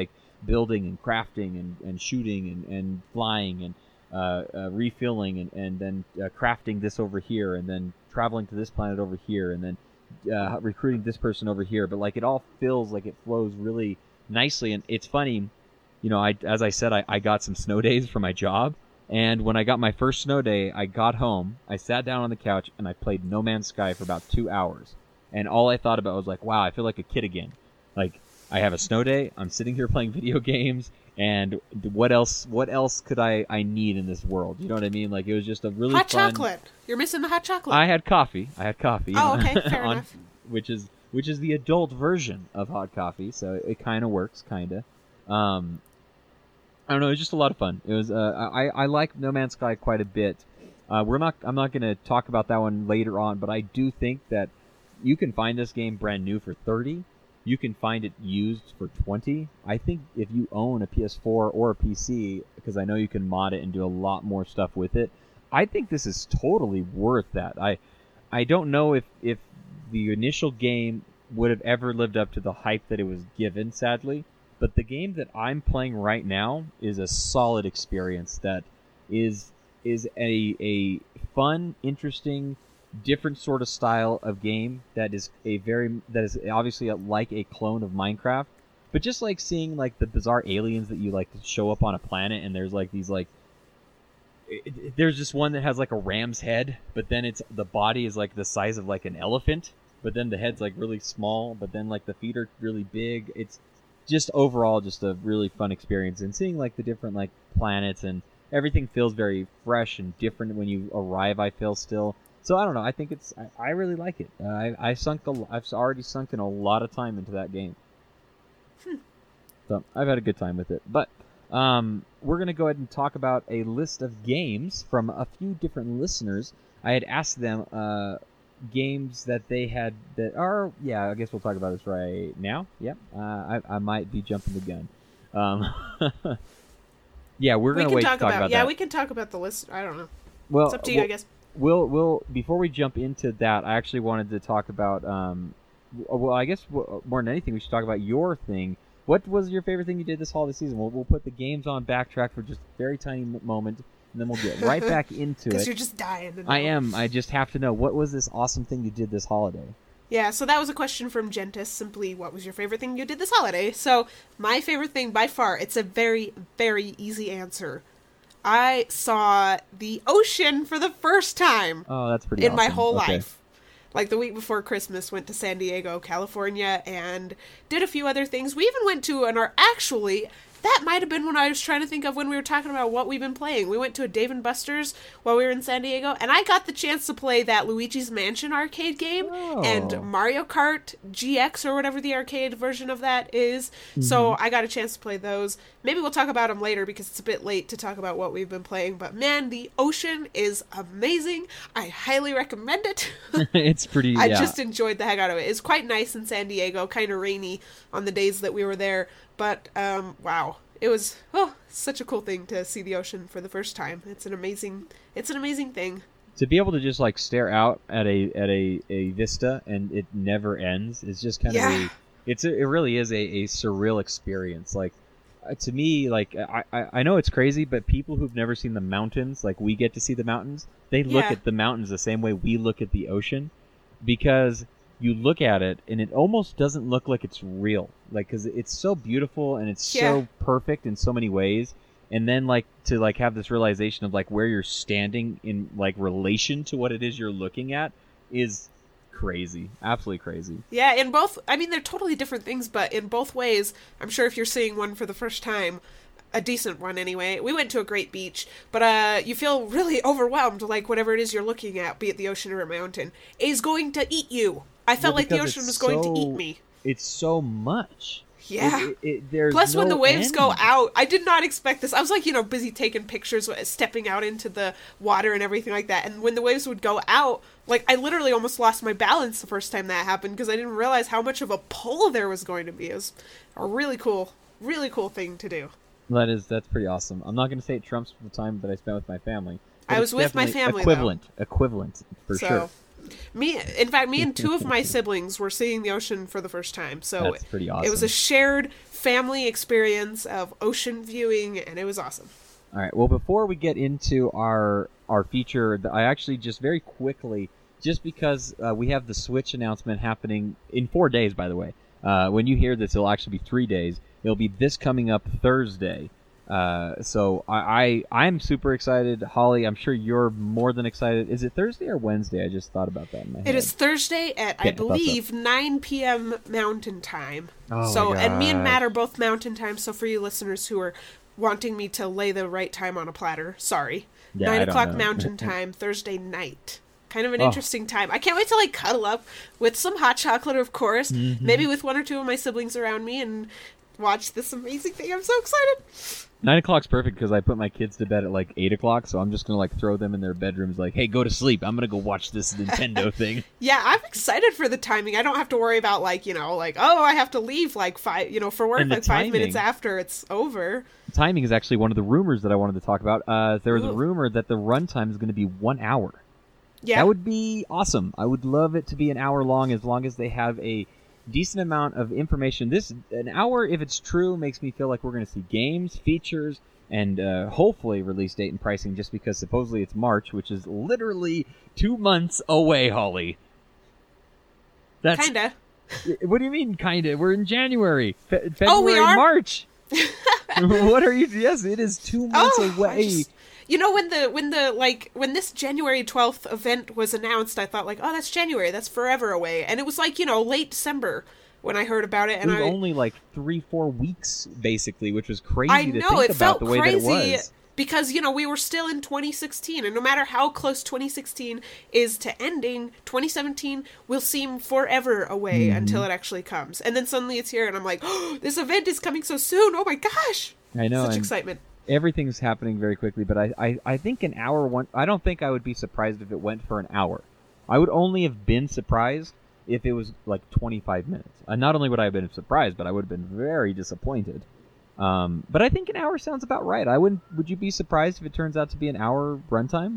building and crafting and, and shooting and, and flying and uh, uh, refilling and, and then uh, crafting this over here and then traveling to this planet over here and then uh, recruiting this person over here. But like it all feels like it flows really nicely. And it's funny, you know, I as I said, I, I got some snow days for my job. And when I got my first snow day, I got home, I sat down on the couch, and I played No Man's Sky for about two hours. And all I thought about was like, wow, I feel like a kid again. Like, I have a snow day, I'm sitting here playing video games, and what else What else could I, I need in this world? You know what I mean? Like, it was just a really hot fun... chocolate. You're missing the hot chocolate. I had coffee. I had coffee. Oh, okay, fair on, enough. Which is, which is the adult version of hot coffee, so it kind of works, kind of. Um... I don't know. It was just a lot of fun. It was. Uh, I I like No Man's Sky quite a bit. Uh, we're not. I'm not going to talk about that one later on, but I do think that you can find this game brand new for thirty. You can find it used for twenty. I think if you own a P S four or a P C, because I know you can mod it and do a lot more stuff with it, I think this is totally worth that. I I don't know if if the initial game would have ever lived up to the hype that it was given. Sadly. But the game that I'm playing right now is a solid experience that is is a a fun, interesting, different sort of style of game that is a very that is obviously a, like a clone of Minecraft, but just like seeing like the bizarre aliens that you like to show up on a planet, and there's like these like it, it, there's just one that has like a ram's head, but then it's the body is like the size of like an elephant, but then the head's like really small, but then like the feet are really big. It's just overall just a really fun experience, and seeing like the different like planets and everything feels very fresh and different when you arrive. I feel still, so I don't know. I think it's I, I really like it. Uh, I I sunk a, I've already sunk in a lot of time into that game, hmm. so I've had a good time with it. But um, we're gonna go ahead and talk about a list of games from a few different listeners. I had asked them. Uh, games that they had that are yeah I guess we'll talk about this right now. Yep. uh, I, I might be jumping the gun. um yeah we're gonna we can wait talk to talk about, about yeah that. We can talk about the list. I don't know, well it's up to you. we'll, I guess we'll we'll before we jump into that, I actually wanted to talk about um well I guess more than anything we should talk about your thing. What was your favorite thing you did this holiday season? We'll, we'll put the games on backtrack for just a very tiny moment, and then we'll get right back into it. Because you're just dying to know. I am. I just have to know, what was this awesome thing you did this holiday? Yeah, so that was a question from Gentis. Simply, what was your favorite thing you did this holiday? So, my favorite thing by far, it's a very, very easy answer. I saw the ocean for the first time. Oh, that's pretty in awesome. my whole Okay. life. Like the week before Christmas, went to San Diego, California, and did a few other things. We even went to an, or actually, that might have been when I was trying to think of when we were talking about what we've been playing. We went to a Dave and Buster's while we were in San Diego, and I got the chance to play that Luigi's Mansion arcade game Oh. and Mario Kart G X or whatever the arcade version of that is. Mm-hmm. So I got a chance to play those. Maybe we'll talk about them later because it's a bit late to talk about what we've been playing. But man, the ocean is amazing. I highly recommend it. It's pretty, I yeah. just enjoyed the heck out of it. It's quite nice in San Diego, kind of rainy on the days that we were there. But, um, wow. It was, oh, such a cool thing to see the ocean for the first time. It's an amazing, it's an amazing thing. To be able to just like stare out at a at a, a vista and it never ends is just kind Yeah. of a, it's a, it really is a, a surreal experience. Like uh, to me, like I, I I know it's crazy, but people who've never seen the mountains, like we get to see the mountains, they look Yeah. at the mountains the same way we look at the ocean, because you look at it and it almost doesn't look like it's real, like because it's so beautiful and it's Yeah. so perfect in so many ways. And then like to like have this realization of like where you're standing in like relation to what it is you're looking at is crazy, absolutely crazy. Yeah, in both, I mean, they're totally different things, but in both ways, I'm sure if you're seeing one for the first time, a decent one anyway. We went to a great beach, but uh, you feel really overwhelmed, like whatever it is you're looking at, be it the ocean or a mountain, is going to eat you. I felt Well, like the because ocean it's was going so- to eat me. It's so much. Yeah. It, it, it, there's Plus, when no the waves end. go out, I did not expect this. I was like, you know, busy taking pictures, stepping out into the water and everything like that. And when the waves would go out, like, I literally almost lost my balance the first time that happened because I didn't realize how much of a pull there was going to be. It was a really cool, really cool thing to do. That is, that's pretty awesome. I'm not going to say it trumps the time that I spent with my family. but I was it's with my definitely family, Equivalent, equivalent for So, sure. Me, in fact, me and two of my siblings were seeing the ocean for the first time. So That's pretty awesome. It was a shared family experience of ocean viewing, and it was awesome. All right. Well, before we get into our our feature, I actually just very quickly, just because uh, we have the Switch announcement happening in four days, by the way. Uh, when you hear this, it'll actually be three days. It'll be this coming up Thursday. Uh, so I, I I'm super excited. Holly, I'm sure you're more than excited. Is it Thursday or Wednesday? I just thought about that in my head. It is Thursday at, Okay, I believe, nine p.m. Mountain Time. Oh so, my and me and gosh. Matt are both Mountain Time. So for you listeners who are wanting me to lay the right time on a platter, sorry. Yeah, I nine don't o'clock know. Mountain Time, Thursday night. Kind of an Oh. interesting time. I can't wait to like cuddle up with some hot chocolate, of course. Mm-hmm. Maybe with one or two of my siblings around me and watch this amazing thing. I'm so excited. Nine o'clock's perfect because I put my kids to bed at like eight o'clock, so I'm just gonna like throw them in their bedrooms, like, "Hey, go to sleep. I'm gonna go watch this Nintendo thing." Yeah, I'm excited for the timing. I don't have to worry about like, you know, like, oh, I have to leave like five, you know, for work And the like five timing. minutes after it's over. Timing is actually one of the rumors that I wanted to talk about. Uh, there was a Ooh. rumor that the runtime is going to be one hour. Yeah. That would be awesome. I would love it to be an hour long, as long as they have a decent amount of information. This an hour, if it's true, makes me feel like we're going to see games, features, and uh, hopefully release date and pricing. Just because supposedly it's March, which is literally two months away. Holly, that's Kinda. What do you mean, kinda? We're in January, Fe- February, Oh, we are? March. What are you? Yes, it is two months Oh, I away. just- you know, when the when the like when this January twelfth event was announced, I thought like, oh, that's January, that's forever away, and it was like, you know, late December when I heard about it, It and was I only like three, four weeks, basically, which was crazy I to know think it about felt the way crazy that it was. because you know we were still in twenty sixteen, and no matter how close twenty sixteen is to ending, twenty seventeen will seem forever away Mm-hmm. until it actually comes, and then suddenly it's here, and I'm like, oh, this event is coming so soon! Oh my gosh! I know, Such and excitement. everything's happening very quickly. But I, I, I think an hour one. I don't think I would be surprised if it went for an hour. I would only have been surprised if it was like twenty-five minutes. And not only would I have been surprised, but I would have been very disappointed. Um, but I think an hour sounds about right. I wouldn't. Would you be surprised if it turns out to be an hour runtime?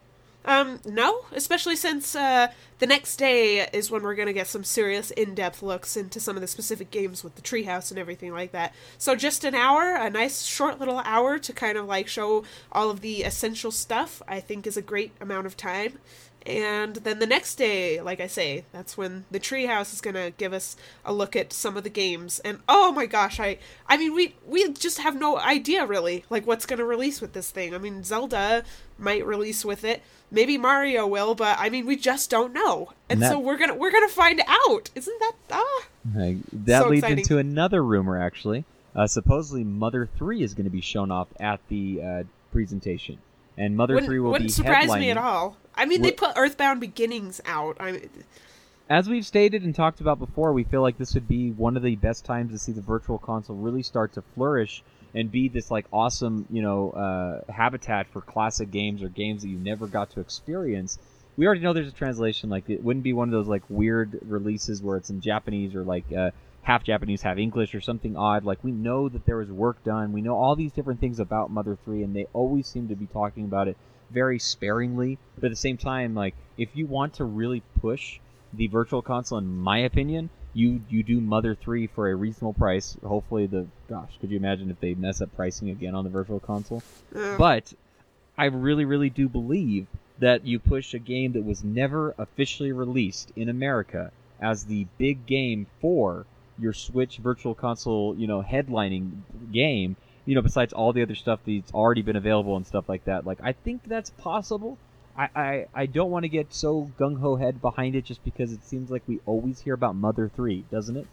Um, no, especially since uh, the next day is when we're going to get some serious in-depth looks into some of the specific games with the treehouse and everything like that. So just an hour, a nice short little hour to kind of like show all of the essential stuff, I think is a great amount of time. And then the next day, like I say, that's when the treehouse is going to give us a look at some of the games. And oh my gosh, I I mean, we we just have no idea really, like what's going to release with this thing. I mean, Zelda might release with it. Maybe Mario will, but I mean, we just don't know. And, And that- so we're going to we're going to find out. Isn't that ah? Like, that So leads exciting. into another rumor, actually. Uh, supposedly, Mother three is going to be shown off at the uh, presentation, and Mother Wouldn't, three will wouldn't be surprise headlining. me at all. I mean, they What- put Earthbound Beginnings out. I mean, As we've stated and talked about before, we feel like this would be one of the best times to see the Virtual Console really start to flourish and be this like awesome, you know, uh, habitat for classic games or games that you never got to experience. We already know there's a translation. Like, it wouldn't be one of those like weird releases where it's in Japanese or like uh, half Japanese, half English or something odd. Like, we know that there was work done. We know all these different things about Mother three, and they always seem to be talking about it very sparingly. But at the same time, like, if you want to really push the Virtual Console, in my opinion, you you do Mother three for a reasonable price. Hopefully, the gosh, could you imagine if they mess up pricing again on the Virtual Console? uh, But I really, really do believe that you push a game that was never officially released in America as the big game for your Switch Virtual Console, you know, headlining game. You know, besides all the other stuff that's already been available and stuff like that. Like, I think that's possible. I, I, I don't want to get so gung-ho head behind it just because it seems like we always hear about Mother three, doesn't it?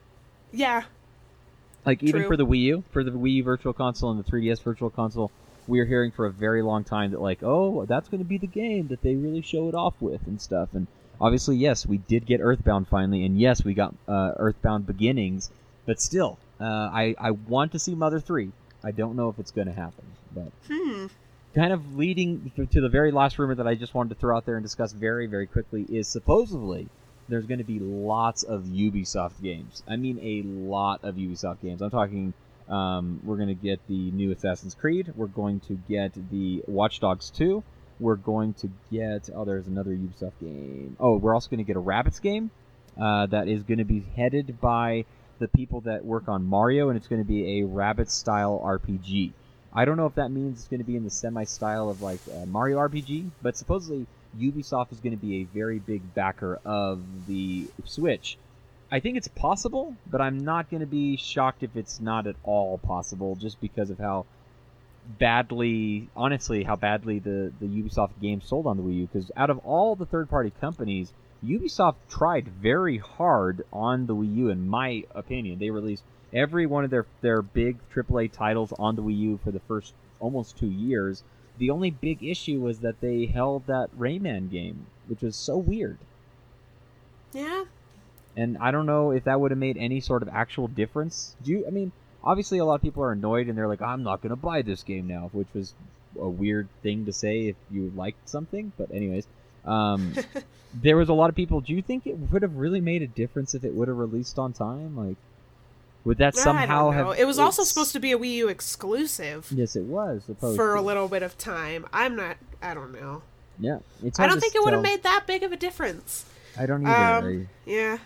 yeah. Like, even True. for the Wii U, for the Wii U Virtual Console and the three D S Virtual Console, we are hearing for a very long time that, like, oh, that's going to be the game that they really show it off with and stuff. And obviously, yes, we did get Earthbound finally, and yes, we got uh, Earthbound Beginnings, but still, uh, I, I want to see Mother three. I don't know if it's going to happen, but Hmm. kind of leading to the very last rumor that I just wanted to throw out there and discuss very, very quickly is supposedly there's going to be lots of Ubisoft games. I mean, a lot of Ubisoft games. I'm talking, um, we're going to get the new Assassin's Creed. We're going to get the Watch Dogs two. we're going to get... Oh, there's another Ubisoft game. Oh, we're also going to get a Rabbids game uh, that is going to be headed by the people that work on Mario, and it's going to be a Rabbids-style R P G. I don't know if that means it's going to be in the semi-style of like uh, Mario R P G, but supposedly Ubisoft is going to be a very big backer of the Switch. I think it's possible, but I'm not going to be shocked if it's not at all possible, just because of how badly, honestly, how badly the, the Ubisoft games sold on the Wii U. Because out of all the third-party companies, Ubisoft tried very hard on the Wii U, in my opinion. They released every one of their, their big triple A titles on the Wii U for the first almost two years. The only big issue was that they held that Rayman game, which was so weird. Yeah. And I don't know if that would have made any sort of actual difference. Do you, I mean, obviously a lot of people are annoyed and they're like, I'm not going to buy this game now, which was a weird thing to say if you liked something. But anyways, um, there was a lot of people. Do you think it would have really made a difference if it would have released on time? Like, would that somehow I don't know. have... It was also supposed to be a Wii U exclusive. Yes, it was. Supposed for to. a little bit of time. I'm not... I don't know. Yeah. It's I don't think it would have made that big of a difference. I don't either. Um, yeah.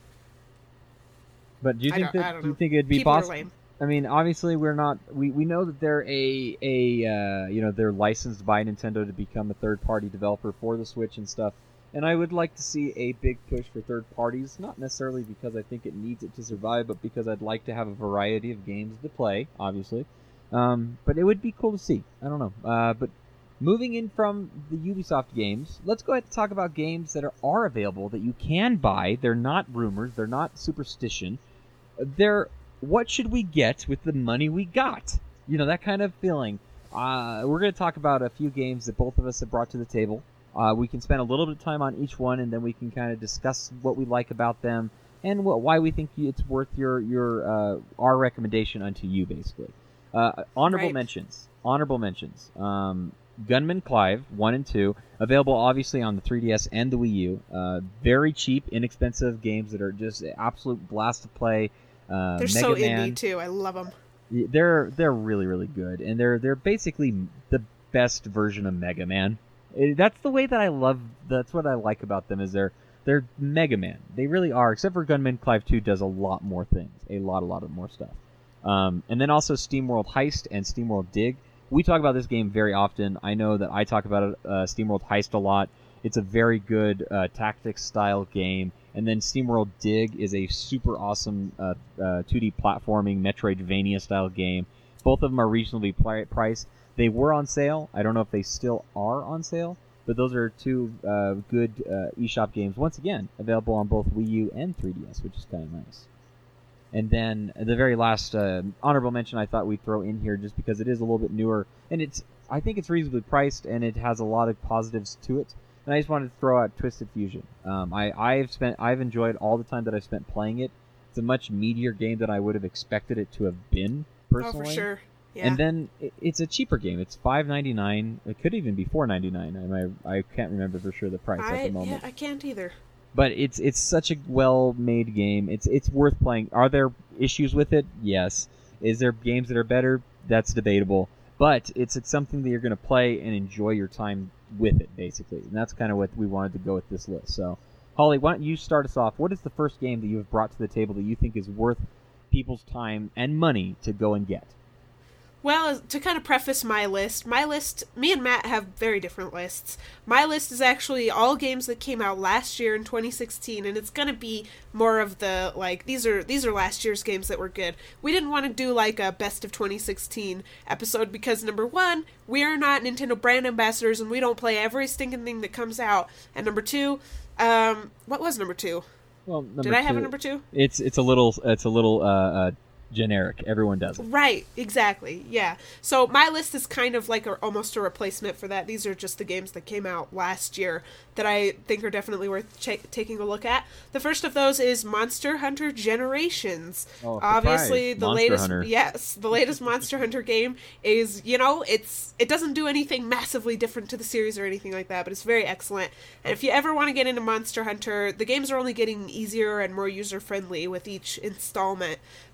But do you think that do you think it'd be People possible? are lame. I mean, obviously we're not. We, we know that they're a a uh, you know they're licensed by Nintendo to become a third party developer for the Switch and stuff. And I would like to see a big push for third parties, not necessarily because I think it needs it to survive, but because I'd like to have a variety of games to play, obviously. Um, but it would be cool to see. I don't know. Uh, but moving in from the Ubisoft games, let's go ahead and talk about games that are, are available that you can buy. They're not rumors. They're not superstition. They're what should we get with the money we got? You know, that kind of feeling. Uh, we're going to talk about a few games that both of us have brought to the table. Uh, we can spend a little bit of time on each one, and then we can kind of discuss what we like about them and what, why we think it's worth your your uh, our recommendation unto you, basically. Uh, honorable Right. mentions. Honorable mentions. Um, Gunman Clive one and two, available obviously on the three D S and the Wii U. Uh, very cheap, inexpensive games that are just an absolute blast to play. Uh, They're Mega so Man, indie too. I love them. They're they're really really good, and they're they're basically the best version of Mega Man. It, that's the way that I love. That's what I like about them is they're they're Mega Man. They really are. Except for Gunman Clive two does a lot more things, a lot a lot of more stuff. Um, and then also SteamWorld Heist and SteamWorld Dig. We talk about this game very often. I know that I talk about it, uh, SteamWorld Heist a lot. It's a very good uh, tactics-style game. And then SteamWorld Dig is a super awesome uh, uh, two D platforming Metroidvania-style game. Both of them are reasonably pri- priced. They were on sale. I don't know if they still are on sale. But those are two uh, good uh, eShop games. Once again, available on both Wii U and three D S, which is kind of nice. And then the very last uh, honorable mention I thought we'd throw in here, just because it is a little bit newer, and it's I think it's reasonably priced, and it has a lot of positives to it. And I just wanted to throw out Twisted Fusion. Um, I I've spent I've enjoyed all the time that I've spent playing it. It's a much meatier game than I would have expected it to have been personally. Oh, for sure. Yeah. And then it, it's a cheaper game. It's five ninety-nine. It could even be four ninety-nine. I I can't remember for sure the price I, at the moment. Yeah, I can't either. But it's it's such a well-made game. It's it's worth playing. Are there issues with it? Yes. Is there games that are better? That's debatable. But it's it's something that you're going to play and enjoy your time with it, basically. And that's kind of what we wanted to go with this list. So, Holly, why don't you start us off? What is the first game that you have brought to the table that you think is worth people's time and money to go and get? Well, to kind of preface my list, my list, me and Matt have very different lists. My list is actually all games that came out last year in twenty sixteen, and it's going to be more of the, like, these are these are last year's games that were good. We didn't want to do, like, a best of twenty sixteen episode because, number one, we are not Nintendo brand ambassadors, and we don't play every stinking thing that comes out. And number two, um, what was number two? Well, number Did I have two, a number two? It's it's a little it's a little uh, uh, generic. Everyone does it. Right, exactly, yeah. So my list is kind of like a, almost a replacement for that. These are just the games that came out last year that I think are definitely worth ch- taking a look at. The first of those is Monster Hunter Generations. Oh, Obviously, surprise. the Monster latest, Hunter. yes, the latest Monster Hunter game is, you know, it's it doesn't do anything massively different to the series or anything like that, but it's very excellent. And if you ever want to get into Monster Hunter, the games are only getting easier and more user friendly with each installment, and so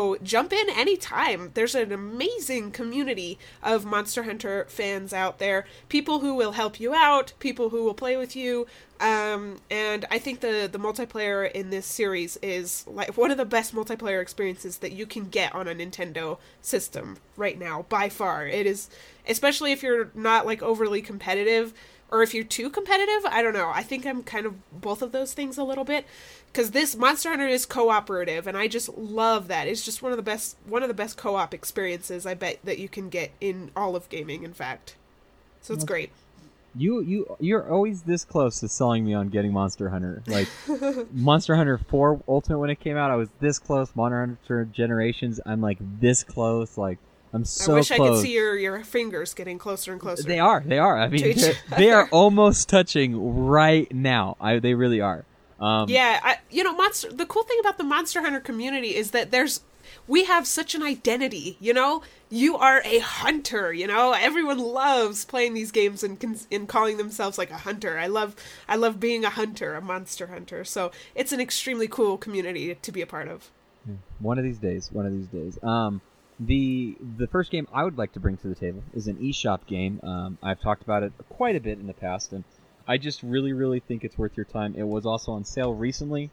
So jump in anytime. There's an amazing community of Monster Hunter fans out there. People who will help you out, people who will play with you. Um, and I think the, the multiplayer in this series is like one of the best multiplayer experiences that you can get on a Nintendo system right now, by far. It is, especially if you're not like overly competitive, or if you're too competitive. I don't know. I think I'm kind of both of those things a little bit, because this Monster Hunter is cooperative, and I just love that. It's just one of the best one of the best co-op experiences I bet that you can get in all of gaming, in fact. So it's great. You you you're always this close to selling me on getting Monster Hunter. Like Monster Hunter four Ultimate when it came out, I was this close. Monster Hunter Generations, I'm like this close. Like I'm so I wish close. I could see your, your fingers getting closer and closer. They are. They are. I mean, they are almost touching right now. I they really are. Um, yeah, I, you know, Monster. The cool thing about the Monster Hunter community is that there's we have such an identity. You know, you are a hunter. You know, everyone loves playing these games and and calling themselves like a hunter. I love I love being a hunter, a monster hunter. So it's an extremely cool community to be a part of. One of these days. One of these days. Um, the the first game I would like to bring to the table is an eShop game. Um, I've talked about it quite a bit in the past, and I just really, really think it's worth your time. It was also on sale recently.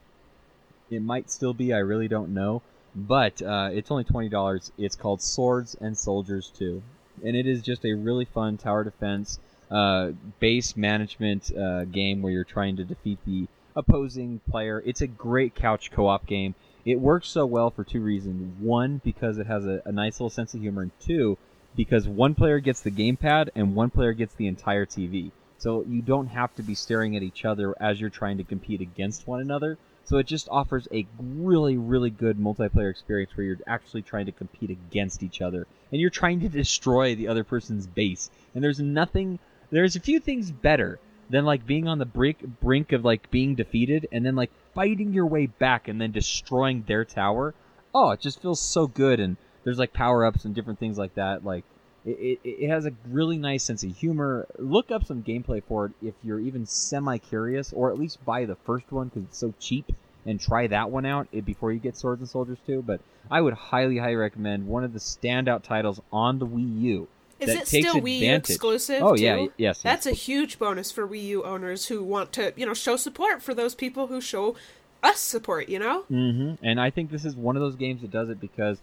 It might still be. I really don't know. But uh, it's only twenty dollars. It's called Swords and Soldiers two. And it is just a really fun tower defense, uh, base management uh, game where you're trying to defeat the opposing player. It's a great couch co-op game. It works so well for two reasons. One, because it has a, a nice little sense of humor. And two, because one player gets the gamepad and one player gets the entire T V. So you don't have to be staring at each other as you're trying to compete against one another. So it just offers a really, really good multiplayer experience where you're actually trying to compete against each other. And you're trying to destroy the other person's base. And there's nothing... There's a few things better than, like, being on the brink, brink of, like, being defeated and then, like, fighting your way back and then destroying their tower. Oh, it just feels so good. And there's, like, power-ups and different things like that. Like, it, it, it has a really nice sense of humor. Look up some gameplay for it if you're even semi-curious, or at least buy the first one because it's so cheap, and try that one out before you get Swords and Soldiers two. But I would highly, highly recommend one of the standout titles on the Wii U. Is that it takes still Wii U advantage. exclusive? Oh, too? yeah, yes. That's yes. a huge bonus for Wii U owners who want to, you know, show support for those people who show us support, you know? Mm-hmm. And I think this is one of those games that does it because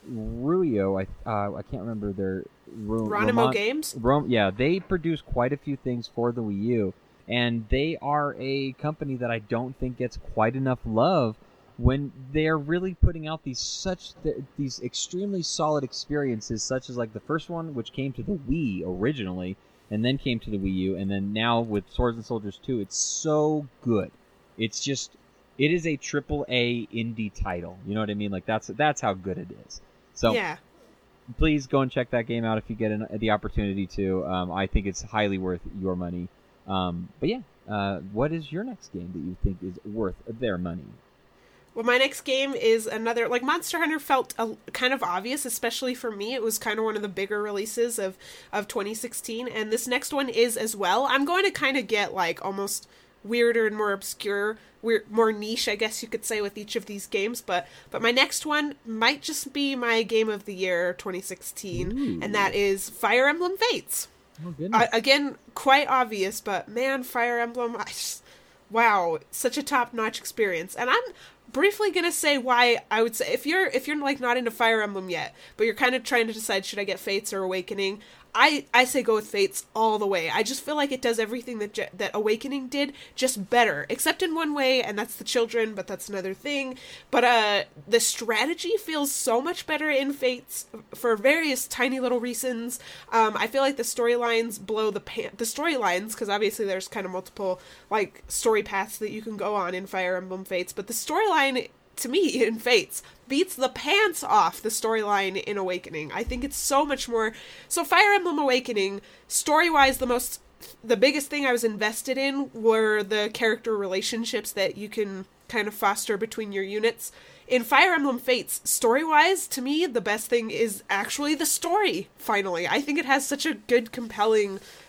Ruyo, I uh, I can't remember their... Ru- Ronimo Roman- Games? Rom- yeah, they produce quite a few things for the Wii U, and they are a company that I don't think gets quite enough love when they're really putting out these such th- these extremely solid experiences, such as like the first one, which came to the Wii originally, and then came to the Wii U, and then now with Swords and Soldiers two, it's so good. It's just, it is a triple A indie title. You know what I mean? Like that's that's how good it is. So yeah. Please go and check that game out if you get an, the opportunity to. Um, I think it's highly worth your money. Um, but yeah, uh, what is your next game that you think is worth their money? Well, my next game is another, like, Monster Hunter felt a, kind of obvious, especially for me. It was kind of one of the bigger releases of, of twenty sixteen, and this next one is as well. I'm going to kind of get, like, almost weirder and more obscure, weird, more niche, I guess you could say, with each of these games, but but my next one might just be my game of the year twenty sixteen, Ooh. And that is Fire Emblem Fates. Oh, goodness. Uh, again, quite obvious, but man, Fire Emblem, I just, wow, such a top-notch experience. And I'm briefly gonna say why I would say, if you're if you're like not into Fire Emblem yet, but you're kind of trying to decide should I get Fates or Awakening, I, I say go with Fates all the way. I just feel like it does everything that Je- that Awakening did, just better. Except in one way, and that's the children, but that's another thing. But uh, the strategy feels so much better in Fates for various tiny little reasons. Um, I feel like the storylines blow the pan- the storylines, because obviously there's kind of multiple like story paths that you can go on in Fire Emblem Fates, but the storyline, to me, in Fates, beats the pants off the storyline in Awakening. I think it's so much more... So Fire Emblem Awakening, story-wise, the most... The biggest thing I was invested in were the character relationships that you can kind of foster between your units. In Fire Emblem Fates, story-wise, to me, the best thing is actually the story, finally. I think it has such a good, compelling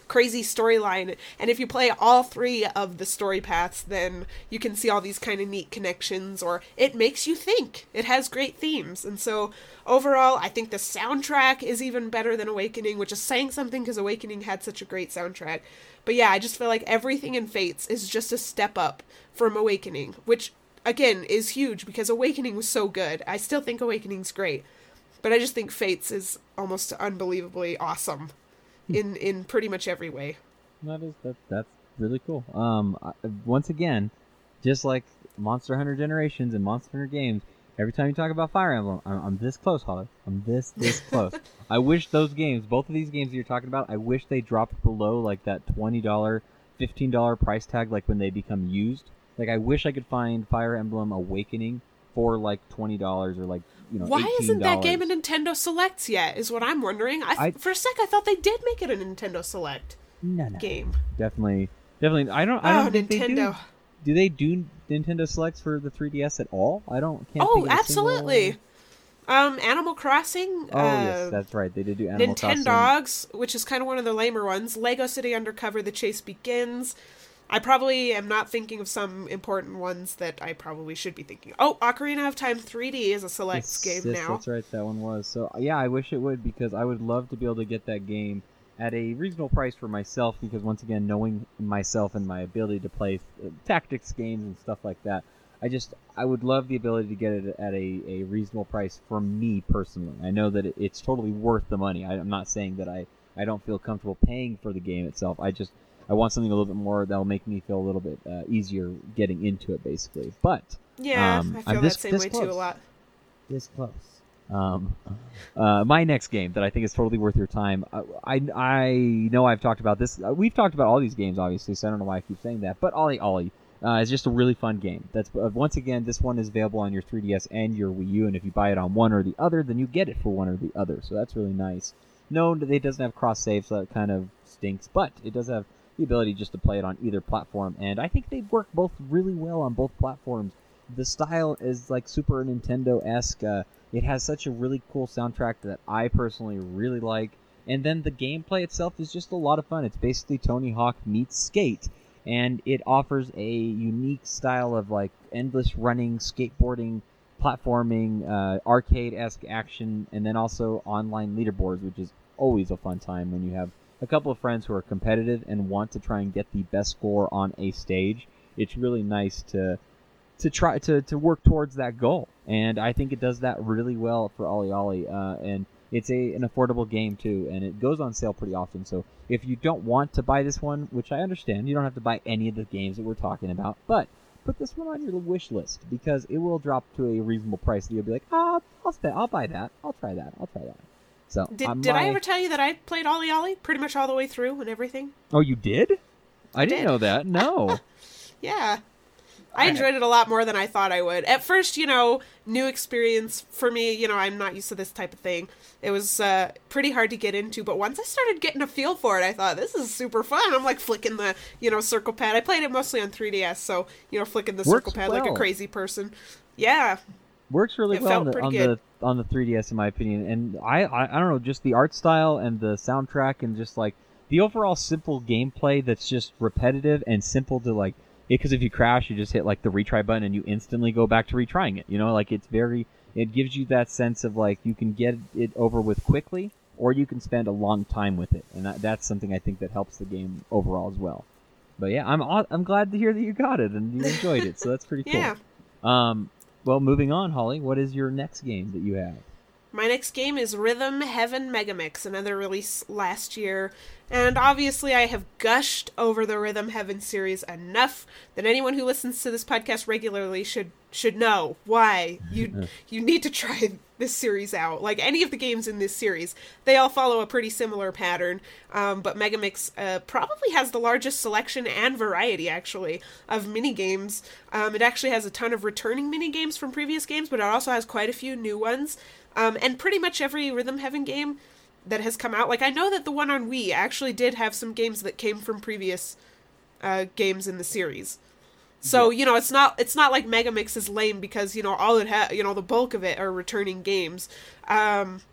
crazy storyline. And if you play all three of the story paths, then you can see all these kind of neat connections, or it makes you think. It has great themes. And so overall, I think the soundtrack is even better than Awakening, which is saying something because Awakening had such a great soundtrack. But yeah, I just feel like everything in Fates is just a step up from Awakening, which again is huge because Awakening was so good. I still think Awakening's great, but I just think Fates is almost unbelievably awesome in in pretty much every way. That is that that's really cool. Um, I, once again, just like Monster Hunter Generations and Monster Hunter games, every time you talk about Fire Emblem, I'm, I'm this close, Holly. I'm this this close. I wish those games, both of these games that you're talking about, I wish they dropped below like that twenty dollars, fifteen dollars price tag, like when they become used. Like, I wish I could find Fire Emblem Awakening for, like, twenty dollars or, like, you know, Why eighteen dollars. isn't that game a Nintendo Selects yet, is what I'm wondering. I, I, for a sec, I thought they did make it a Nintendo Select no, no. game. Definitely. Definitely. I don't, I don't oh, think Nintendo. they do. Do they do Nintendo Selects for the three D S at all? I don't, can't Oh, think of a absolutely. single... Um, Animal Crossing. Oh, uh, yes, that's right. They did do Animal Crossing. Nintendogs, which is kind of one of the lamer ones. Lego City Undercover, The Chase Begins. I probably am not thinking of some important ones that I probably should be thinking. Oh, Ocarina of Time three D is a Selects yes, game yes, now. That's right, that one was. So, yeah, I wish it would, because I would love to be able to get that game at a reasonable price for myself, because once again, knowing myself and my ability to play uh, tactics games and stuff like that, I just, I would love the ability to get it at a, a reasonable price for me personally. I know that it, it's totally worth the money. I, I'm not saying that I, I don't feel comfortable paying for the game itself. I just... I want something a little bit more that'll make me feel a little bit uh, easier getting into it, basically. But yeah, um, I feel I'm that this, same this way close. too a lot. This close. Um, uh, my next game that I think is totally worth your time. I I, I know I've talked about this. Uh, we've talked about all these games, obviously, so I don't know why I keep saying that. But Ollie Ollie uh, is just a really fun game. That's uh, once again, this one is available on your three D S and your Wii U, and if you buy it on one or the other, then you get it for one or the other. So that's really nice. No, it doesn't have cross save, so that kind of stinks. But it does have the ability just to play it on either platform, and I think they work both really well on both platforms. The style is like Super Nintendo-esque. Uh, it has such a really cool soundtrack that I personally really like, and then the gameplay itself is just a lot of fun. It's basically Tony Hawk meets Skate, and it offers a unique style of like endless running, skateboarding, platforming, uh, arcade-esque action, and then also online leaderboards, which is always a fun time when you have a couple of friends who are competitive and want to try and get the best score on a stage. It's really nice to to try to, to work towards that goal, and I think it does that really well for Ollie Ollie. Uh, and it's a an affordable game too, and it goes on sale pretty often. So if you don't want to buy this one, which I understand, you don't have to buy any of the games that we're talking about, but put this one on your wish list because it will drop to a reasonable price. That you'll be like, ah, I'll spend, I'll buy that, I'll try that, I'll try that. So, did um, did my... I ever tell you that I played Ollie Ollie pretty much all the way through and everything? Oh, you did? I, I didn't did. know that. No. Yeah. I enjoyed it a lot more than I thought I would. At first, you know, new experience for me, you know, I'm not used to this type of thing. It was uh, pretty hard to get into, but once I started getting a feel for it, I thought, this is super fun. I'm like flicking the, you know, circle pad. I played it mostly on three D S, so, you know, flicking the Works circle pad well. like a crazy person. Yeah. Works really It well on felt the, on pretty the on the three D S in my opinion, and I, I I don't know, just the art style and the soundtrack and just like the overall simple gameplay that's just repetitive and simple to like, because if you crash you just hit like the retry button and you instantly go back to retrying it, you know, like it's very, it gives you that sense of like you can get it over with quickly or you can spend a long time with it, and that, that's something I think that helps the game overall as well. But yeah, I'm I'm glad to hear that you got it and you enjoyed it, so that's pretty cool. Yeah. Um. Well, moving on, Holly, what is your next game that you have? My next game is Rhythm Heaven Megamix, another release last year. And obviously I have gushed over the Rhythm Heaven series enough that anyone who listens to this podcast regularly should should know why you you need to try this series out. Like any of the games in this series, they all follow a pretty similar pattern. Um, but Megamix uh, probably has the largest selection and variety, actually, of minigames. Um, it actually has a ton of returning minigames from previous games, but it also has quite a few new ones. Um, and pretty much every Rhythm Heaven game that has come out, like I know that the one on Wii actually did have some games that came from previous uh, games in the series. So, yeah. you know, it's not it's not like Megamix is lame because, you know, all it ha- you know, the bulk of it are returning games. Um,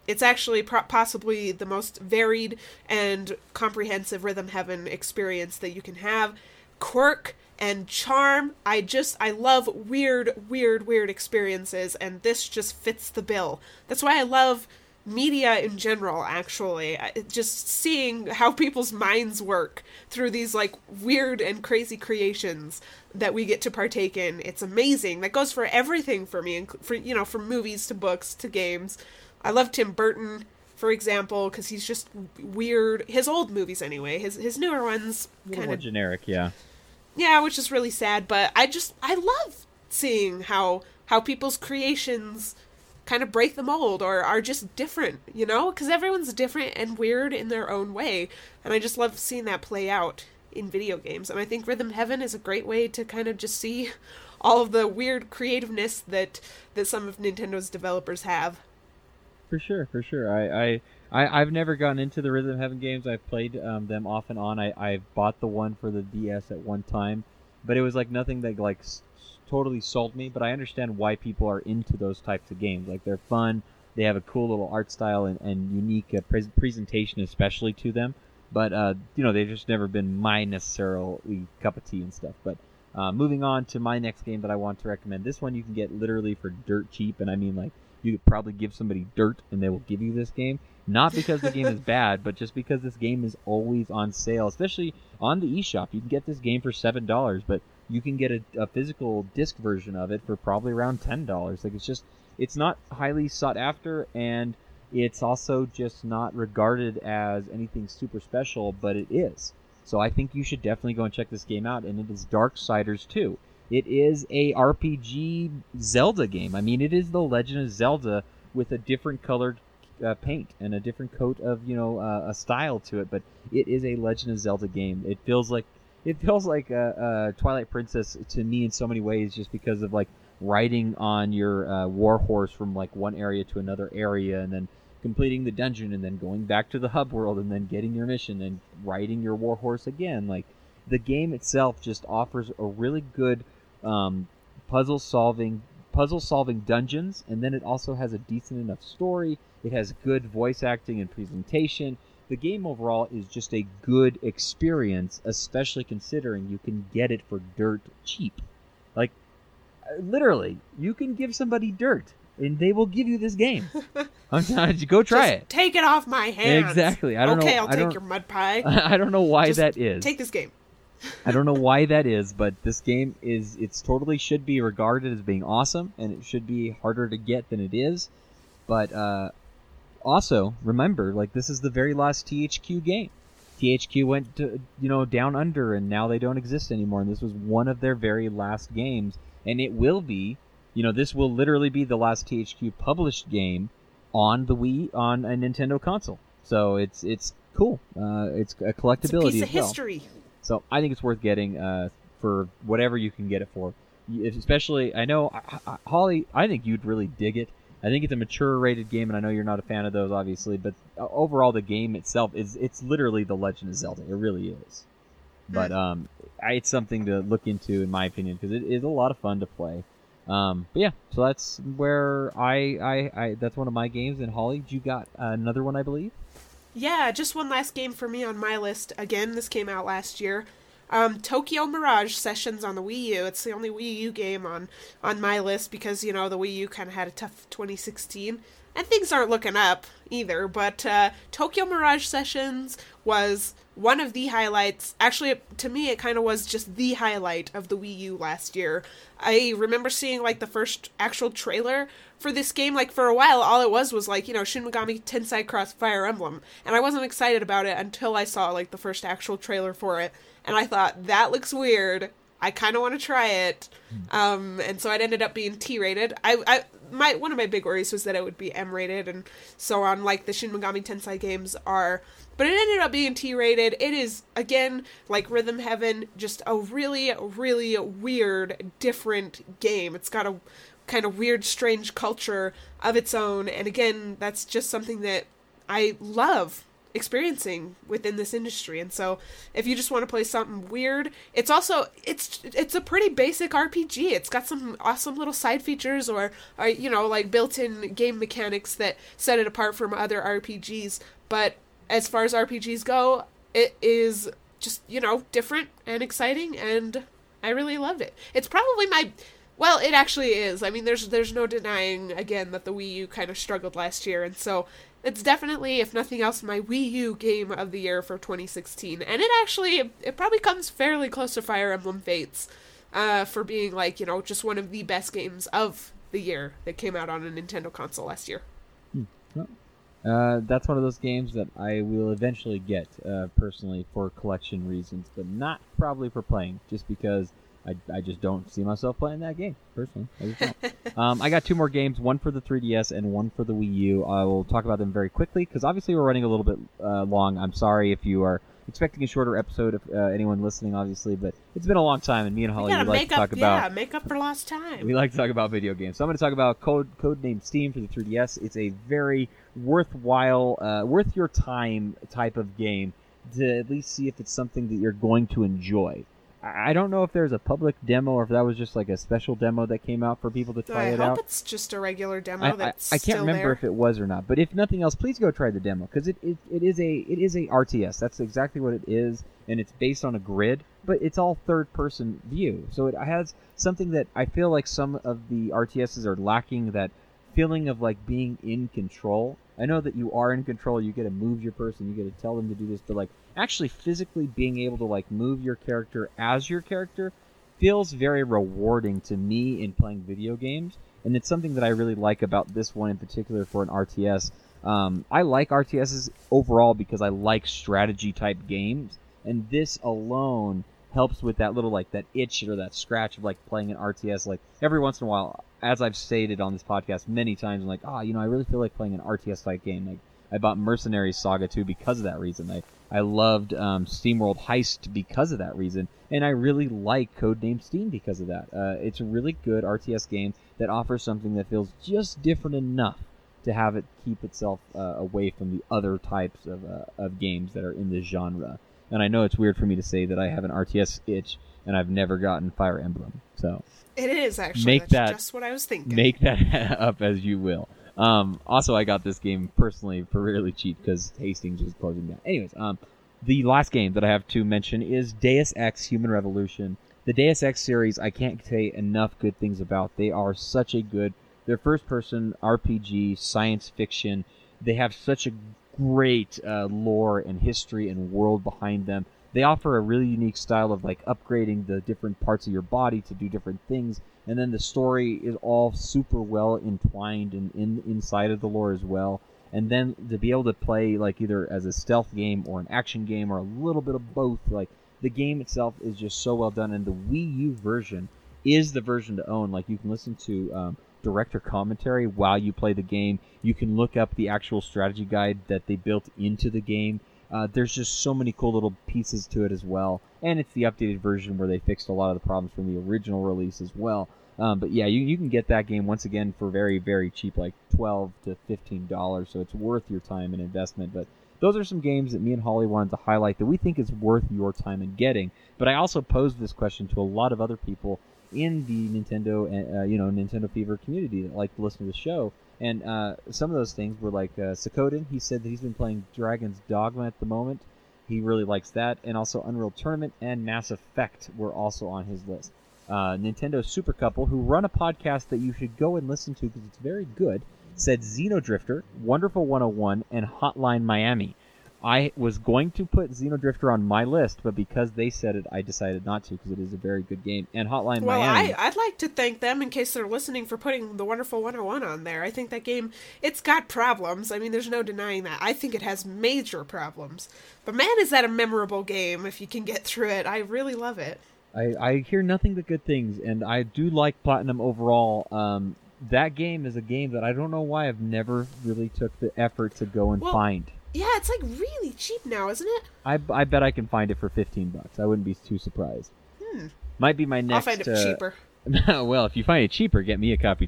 It's actually pro- possibly the most varied and comprehensive Rhythm Heaven experience that you can have. Quirk and charm. I just, I love weird, weird, weird experiences, and this just fits the bill. That's why I love media in general, actually. Just seeing how people's minds work through these, like, weird and crazy creations that we get to partake in. It's amazing. That goes for everything for me, for, you know, from movies to books to games. I love Tim Burton, for example, because he's just weird. His old movies, anyway. His his newer ones, kind of generic, yeah. Yeah, which is really sad, but I just, I love seeing how how people's creations kind of break the mold or are just different, you know? Because everyone's different and weird in their own way, and I just love seeing that play out in video games. And I think Rhythm Heaven is a great way to kind of just see all of the weird creativeness that, that some of Nintendo's developers have. For sure, for sure. I, I, I, I've never gotten into the Rhythm Heaven games. I've played um, them off and on. I, I bought the one for the D S at one time, but it was like nothing that like s- totally sold me. But I understand why people are into those types of games. Like, they're fun. They have a cool little art style and, and unique uh, pre- presentation, especially to them. But uh, you know, they've just never been my necessarily cup of tea and stuff. But uh, moving on to my next game that I want to recommend. This one you can get literally for dirt cheap, and I mean, like, you could probably give somebody dirt and they will give you this game. Not because the game is bad, but just because this game is always on sale, especially on the eShop. You can get this game for seven dollars, but you can get a, a physical disc version of it for probably around ten dollars. Like, it's just, it's not highly sought after, and it's also just not regarded as anything super special, but it is. So I think you should definitely go and check this game out, and it is Darksiders two. It is a R P G Zelda game. I mean, it is The Legend of Zelda with a different colored uh, paint and a different coat of, you know, uh, a style to it. But it is a Legend of Zelda game. It feels like it feels like a, a Twilight Princess to me in so many ways, just because of like riding on your uh, war horse from like one area to another area, and then completing the dungeon, and then going back to the hub world, and then getting your mission, and riding your war horse again. Like, the game itself just offers a really good um, puzzle solving puzzle solving dungeons, and then it also has a decent enough story. It has good voice acting and presentation. The game overall is just a good experience, especially considering you can get it for dirt cheap. Like, literally, you can give somebody dirt and they will give you this game. I'm telling you, go try Just it. Take it off my hands. Exactly. I don't okay, know. I'll I take don't, your mud pie. I don't know why Just that is. Take this game. I don't know why that is, but this game is, it's totally should be regarded as being awesome, and it should be harder to get than it is. But uh, also, remember, like, this is the very last T H Q game. T H Q went to, you know, down under, and now they don't exist anymore, and this was one of their very last games, and it will be, you know, this will literally be the last T H Q published game on the Wii, on a Nintendo console. So it's it's cool. Uh, it's a collectability It's a piece as of well. history. So I think it's worth getting uh, for whatever you can get it for. Especially, I know, I, I, Holly, I think you'd really dig it. I think it's a mature rated game, and I know you're not a fan of those, obviously, but overall the game itself is, it's literally The Legend of Zelda. It really is. But um, it's something to look into, in my opinion, because it is a lot of fun to play. Um, but yeah, so that's where I, I, I, that's one of my games. And Holly, you got another one, I believe? Yeah, just one last game for me on my list. Again, this came out last year. Um, Tokyo Mirage Sessions on the Wii U. It's the only Wii U game on, on my list because, you know, the Wii U kind of had a tough twenty sixteen. And things aren't looking up either, but uh, Tokyo Mirage Sessions was one of the highlights. Actually, to me, it kind of was just the highlight of the Wii U last year. I remember seeing, like, the first actual trailer for this game. Like, for a while, all it was was, like, you know, Shin Megami Tensei Cross Fire Emblem. And I wasn't excited about it until I saw, like, the first actual trailer for it. And I thought, that looks weird. I kind of want to try it. Um, and so it ended up being T-rated. I, I, my, one of my big worries was that it would be M-rated and so on, like the Shin Megami Tensei games are. But it ended up being T-rated. It is, again, like Rhythm Heaven, just a really, really weird, different game. It's got a kind of weird, strange culture of its own. And again, that's just something that I love experiencing within this industry. And so if you just want to play something weird, it's also it's it's a pretty basic R P G. It's got some awesome little side features or, or you know, like built-in game mechanics that set it apart from other R P Gs. But as far as R P Gs go, it is just, you know, different and exciting, and I really loved it. It's probably my well, it actually is. I mean, there's there's no denying again that the Wii U kind of struggled last year, and so it's definitely, if nothing else, my Wii U game of the year for twenty sixteen. And it actually, it probably comes fairly close to Fire Emblem Fates uh, for being, like, you know, just one of the best games of the year that came out on a Nintendo console last year. Hmm. Well, uh, that's one of those games that I will eventually get, uh, personally, for collection reasons, but not probably for playing, just because I, I just don't see myself playing that game, personally. I just don't. um, I got two more games, one for the three D S and one for the Wii U. I will talk about them very quickly, because obviously we're running a little bit uh, long. I'm sorry if you are expecting a shorter episode, if uh, anyone listening, obviously, but it's been a long time, and me and Holly, we like to up, talk about... Yeah, make up for lost time. We like to talk about video games. So I'm going to talk about Code Codename Steam for the three D S. It's a very worthwhile, uh, worth your time type of game to at least see if it's something that you're going to enjoy. I don't know if there's a public demo or if that was just like a special demo that came out for people to try I it out. I hope it's just a regular demo I, that's I, I can't still remember there. if it was or not, but if nothing else, please go try the demo, because it, it, it is a it is a R T S. That's exactly what it is, and it's based on a grid, but it's all third-person view. So it has something that I feel like some of the R T Ss are lacking, that feeling of like being in control. I know that you are in control, you get to move your person, you get to tell them to do this, but like actually physically being able to like move your character as your character feels very rewarding to me in playing video games, and it's something that I really like about this one in particular for an R T S. Um, I like R T Ss overall because I like strategy type games, and this alone helps with that little like that itch or that scratch of like playing an R T S. Like every once in a while, as I've stated on this podcast many times, I'm like, oh, you know, I really feel like playing an R T S type game. Like I bought Mercenaries Saga two because of that reason. I I loved um, SteamWorld Heist because of that reason, and I really like Codename Steam because of that. Uh, it's a really good R T S game that offers something that feels just different enough to have it keep itself uh, away from the other types of uh, of games that are in this genre. And I know it's weird for me to say that I have an R T S itch and I've never gotten Fire Emblem. So it is actually make That's that, just what I was thinking. Make that up as you will. Um, also, I got this game personally for really cheap because Hastings was closing down. Anyways, um, the last game that I have to mention is Deus Ex Human Revolution. The Deus Ex series, I can't say enough good things about. They are such a good... They're first-person R P G, science fiction. They have such a great uh, lore and history and world behind them. They offer a really unique style of like upgrading the different parts of your body to do different things, and then the story is all super well entwined and in inside of the lore as well. And then to be able to play like either as a stealth game or an action game or a little bit of both, like the game itself is just so well done. And the Wii U version is the version to own. Like you can listen to um, director commentary while you play the game. You can look up the actual strategy guide that they built into the game. Uh, there's just so many cool little pieces to it as well. And it's the updated version where they fixed a lot of the problems from the original release as well. Um, but yeah, you, you can get that game once again for very, very cheap, like twelve to fifteen dollars. So it's worth your time and investment. But those are some games that me and Holly wanted to highlight that we think is worth your time in getting. But I also posed this question to a lot of other people in the Nintendo, uh, you know, Nintendo Fever community that like to listen to the show. And uh, some of those things were like uh, Sakoden. He said that he's been playing Dragon's Dogma at the moment. He really likes that. And also Unreal Tournament and Mass Effect were also on his list. Uh, Nintendo Super Couple, who run a podcast that you should go and listen to because it's very good, said Xenodrifter, Wonderful one oh one, and Hotline Miami. I was going to put Xenodrifter on my list, but because they said it, I decided not to because it is a very good game. And Hotline well, Miami... Well, I'd like to thank them in case they're listening for putting the Wonderful one oh one on there. I think that game, it's got problems. I mean, there's no denying that. I think it has major problems. But man, is that a memorable game if you can get through it. I really love it. I, I hear nothing but good things, and I do like Platinum overall. Um, that game is a game that I don't know why I've never really took the effort to go and well, find. Yeah, it's like really cheap now, isn't it? I, I bet I can find it for fifteen bucks. I wouldn't be too surprised. Hmm. Might be my next... I'll find it uh, cheaper. Well, if you find it cheaper, get me a copy too.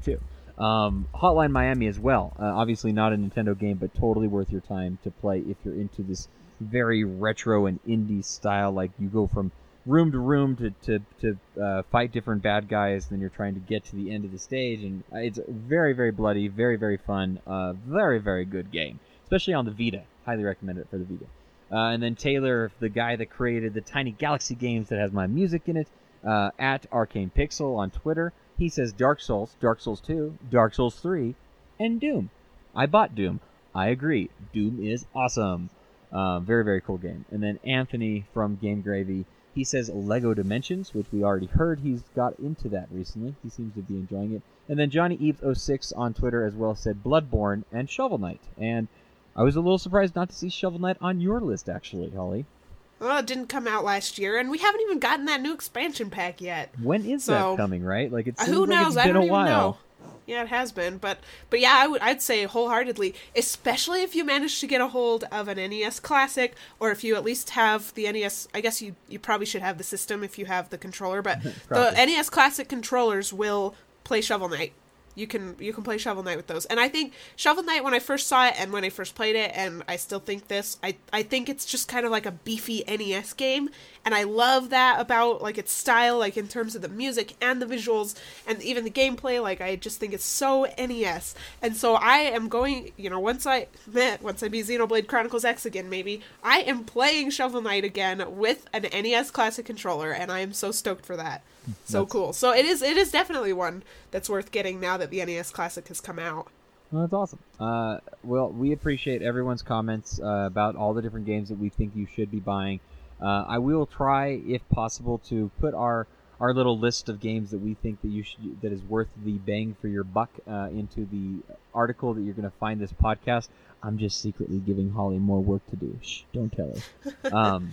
Um, Hotline Miami as well. Uh, obviously not a Nintendo game, but totally worth your time to play if you're into this very retro and indie style. Like you go from room to room to to, to uh, fight different bad guys, then you're trying to get to the end of the stage, and it's very, very bloody, very, very fun, uh, very, very good game, especially on the Vita. Highly recommend it for the Vita. Uh, and then Taylor, the guy that created the Tiny Galaxy games that has my music in it, uh, at Arcane Pixel on Twitter. He says Dark Souls, Dark Souls two, Dark Souls three, and Doom. I bought Doom. I agree. Doom is awesome. Uh, very, very cool game. And then Anthony from Game Gravy, he says Lego Dimensions, which we already heard. He's got into that recently. He seems to be enjoying it. And then Johnny Eves oh six on Twitter as well said Bloodborne and Shovel Knight. And I was a little surprised not to see Shovel Knight on your list, actually, Holly. Well, it didn't come out last year, and we haven't even gotten that new expansion pack yet. When is so, that coming, right? Like it seems who knows? like it's I been don't a even while. know. Yeah, it has been, but but yeah, I would I'd say wholeheartedly, especially if you manage to get a hold of an N E S Classic, or if you at least have the N E S. I guess you you probably should have the system if you have the controller, but the N E S Classic controllers will play Shovel Knight. You can you can play Shovel Knight with those. And I think Shovel Knight, when I first saw it and when I first played it, and I still think this, I, I think it's just kind of like a beefy N E S game. And I love that about like its style, like in terms of the music and the visuals and even the gameplay. Like I just think it's so N E S. And so I am going, you know, once I met, once I beat Xenoblade Chronicles X again, maybe, I am playing Shovel Knight again with an N E S Classic controller, and I am so stoked for that. So that's cool. So it is it is definitely one that's worth getting now that the N E S Classic has come out. Well, that's awesome. Uh, well, we appreciate everyone's comments uh, about all the different games that we think you should be buying. Uh, I will try, if possible, to put our, our little list of games that we think that you should that is worth the bang for your buck uh, into the article that you're going to find this podcast. I'm just secretly giving Holly more work to do. Shh, don't tell her. Um,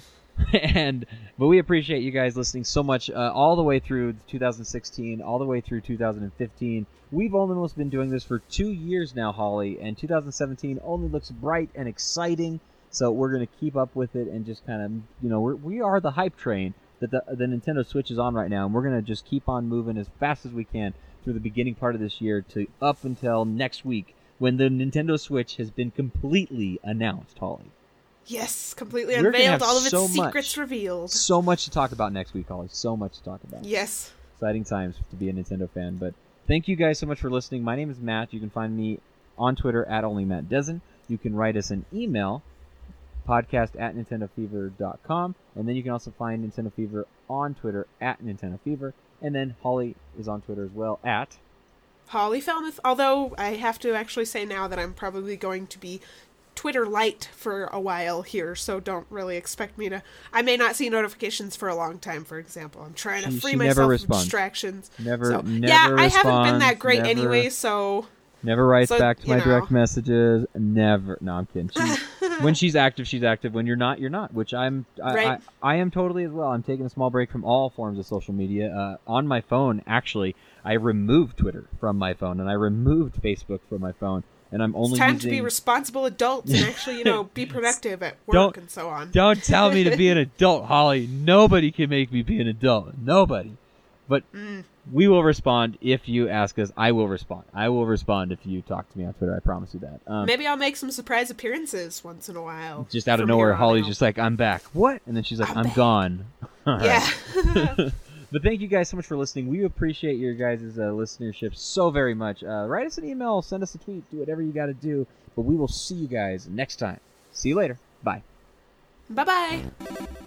and but we appreciate you guys listening so much uh, all the way through two thousand sixteen, all the way through two thousand fifteen. We've almost been doing this for two years now, Holly, and two thousand seventeen only looks bright and exciting. So we're going to keep up with it and just kind of, you know, we're, we are the hype train that the, the Nintendo Switch is on right now, and we're going to just keep on moving as fast as we can through the beginning part of this year to up until next week when the Nintendo Switch has been completely announced, Holly. Yes, completely We're unveiled, all of its so secrets much, revealed. So much to talk about next week, Holly. So much to talk about. Yes. Exciting times to be a Nintendo fan. But thank you guys so much for listening. My name is Matt. You can find me on Twitter at OnlyMattDezen. You can write us an email, podcast at Nintendo Fever dot com. And then you can also find Nintendo Fever on Twitter at Nintendo Fever. And then Holly is on Twitter as well at Holly Falmouth. Although I have to actually say now that I'm probably going to be Twitter Lite for a while here, so don't really expect me to. I may not see notifications for a long time, for example. I'm trying to She- free she never myself from responds. distractions. Never, So, never yeah, I haven't been responds, that great never- anyway, so Never writes So, back to you my know. direct messages. Never. No, I'm kidding. She, when she's active, she's active. When you're not, you're not. Which I'm. I, Right. I, I am totally as well. I'm taking a small break from all forms of social media. Uh, on my phone, actually, I removed Twitter from my phone, and I removed Facebook from my phone, and I'm only it's time using. to be responsible adults and actually, you know, be productive at work Don't- and so on. Don't tell me to be an adult, Holly. Nobody can make me be an adult. Nobody. But Mm. we will respond if you ask us. I will respond. I will respond if you talk to me on Twitter. I promise you that. Um, Maybe I'll make some surprise appearances once in a while. just out of from nowhere, here on Holly's out. just like, I'm back. What? And then she's like, I'm I'm, back. gone. All right. Yeah. But thank you guys so much for listening. We appreciate your guys' uh, listenership so very much. Uh, write us an email, send us a tweet, do whatever you got to do. But we will see you guys next time. See you later. Bye. Bye-bye.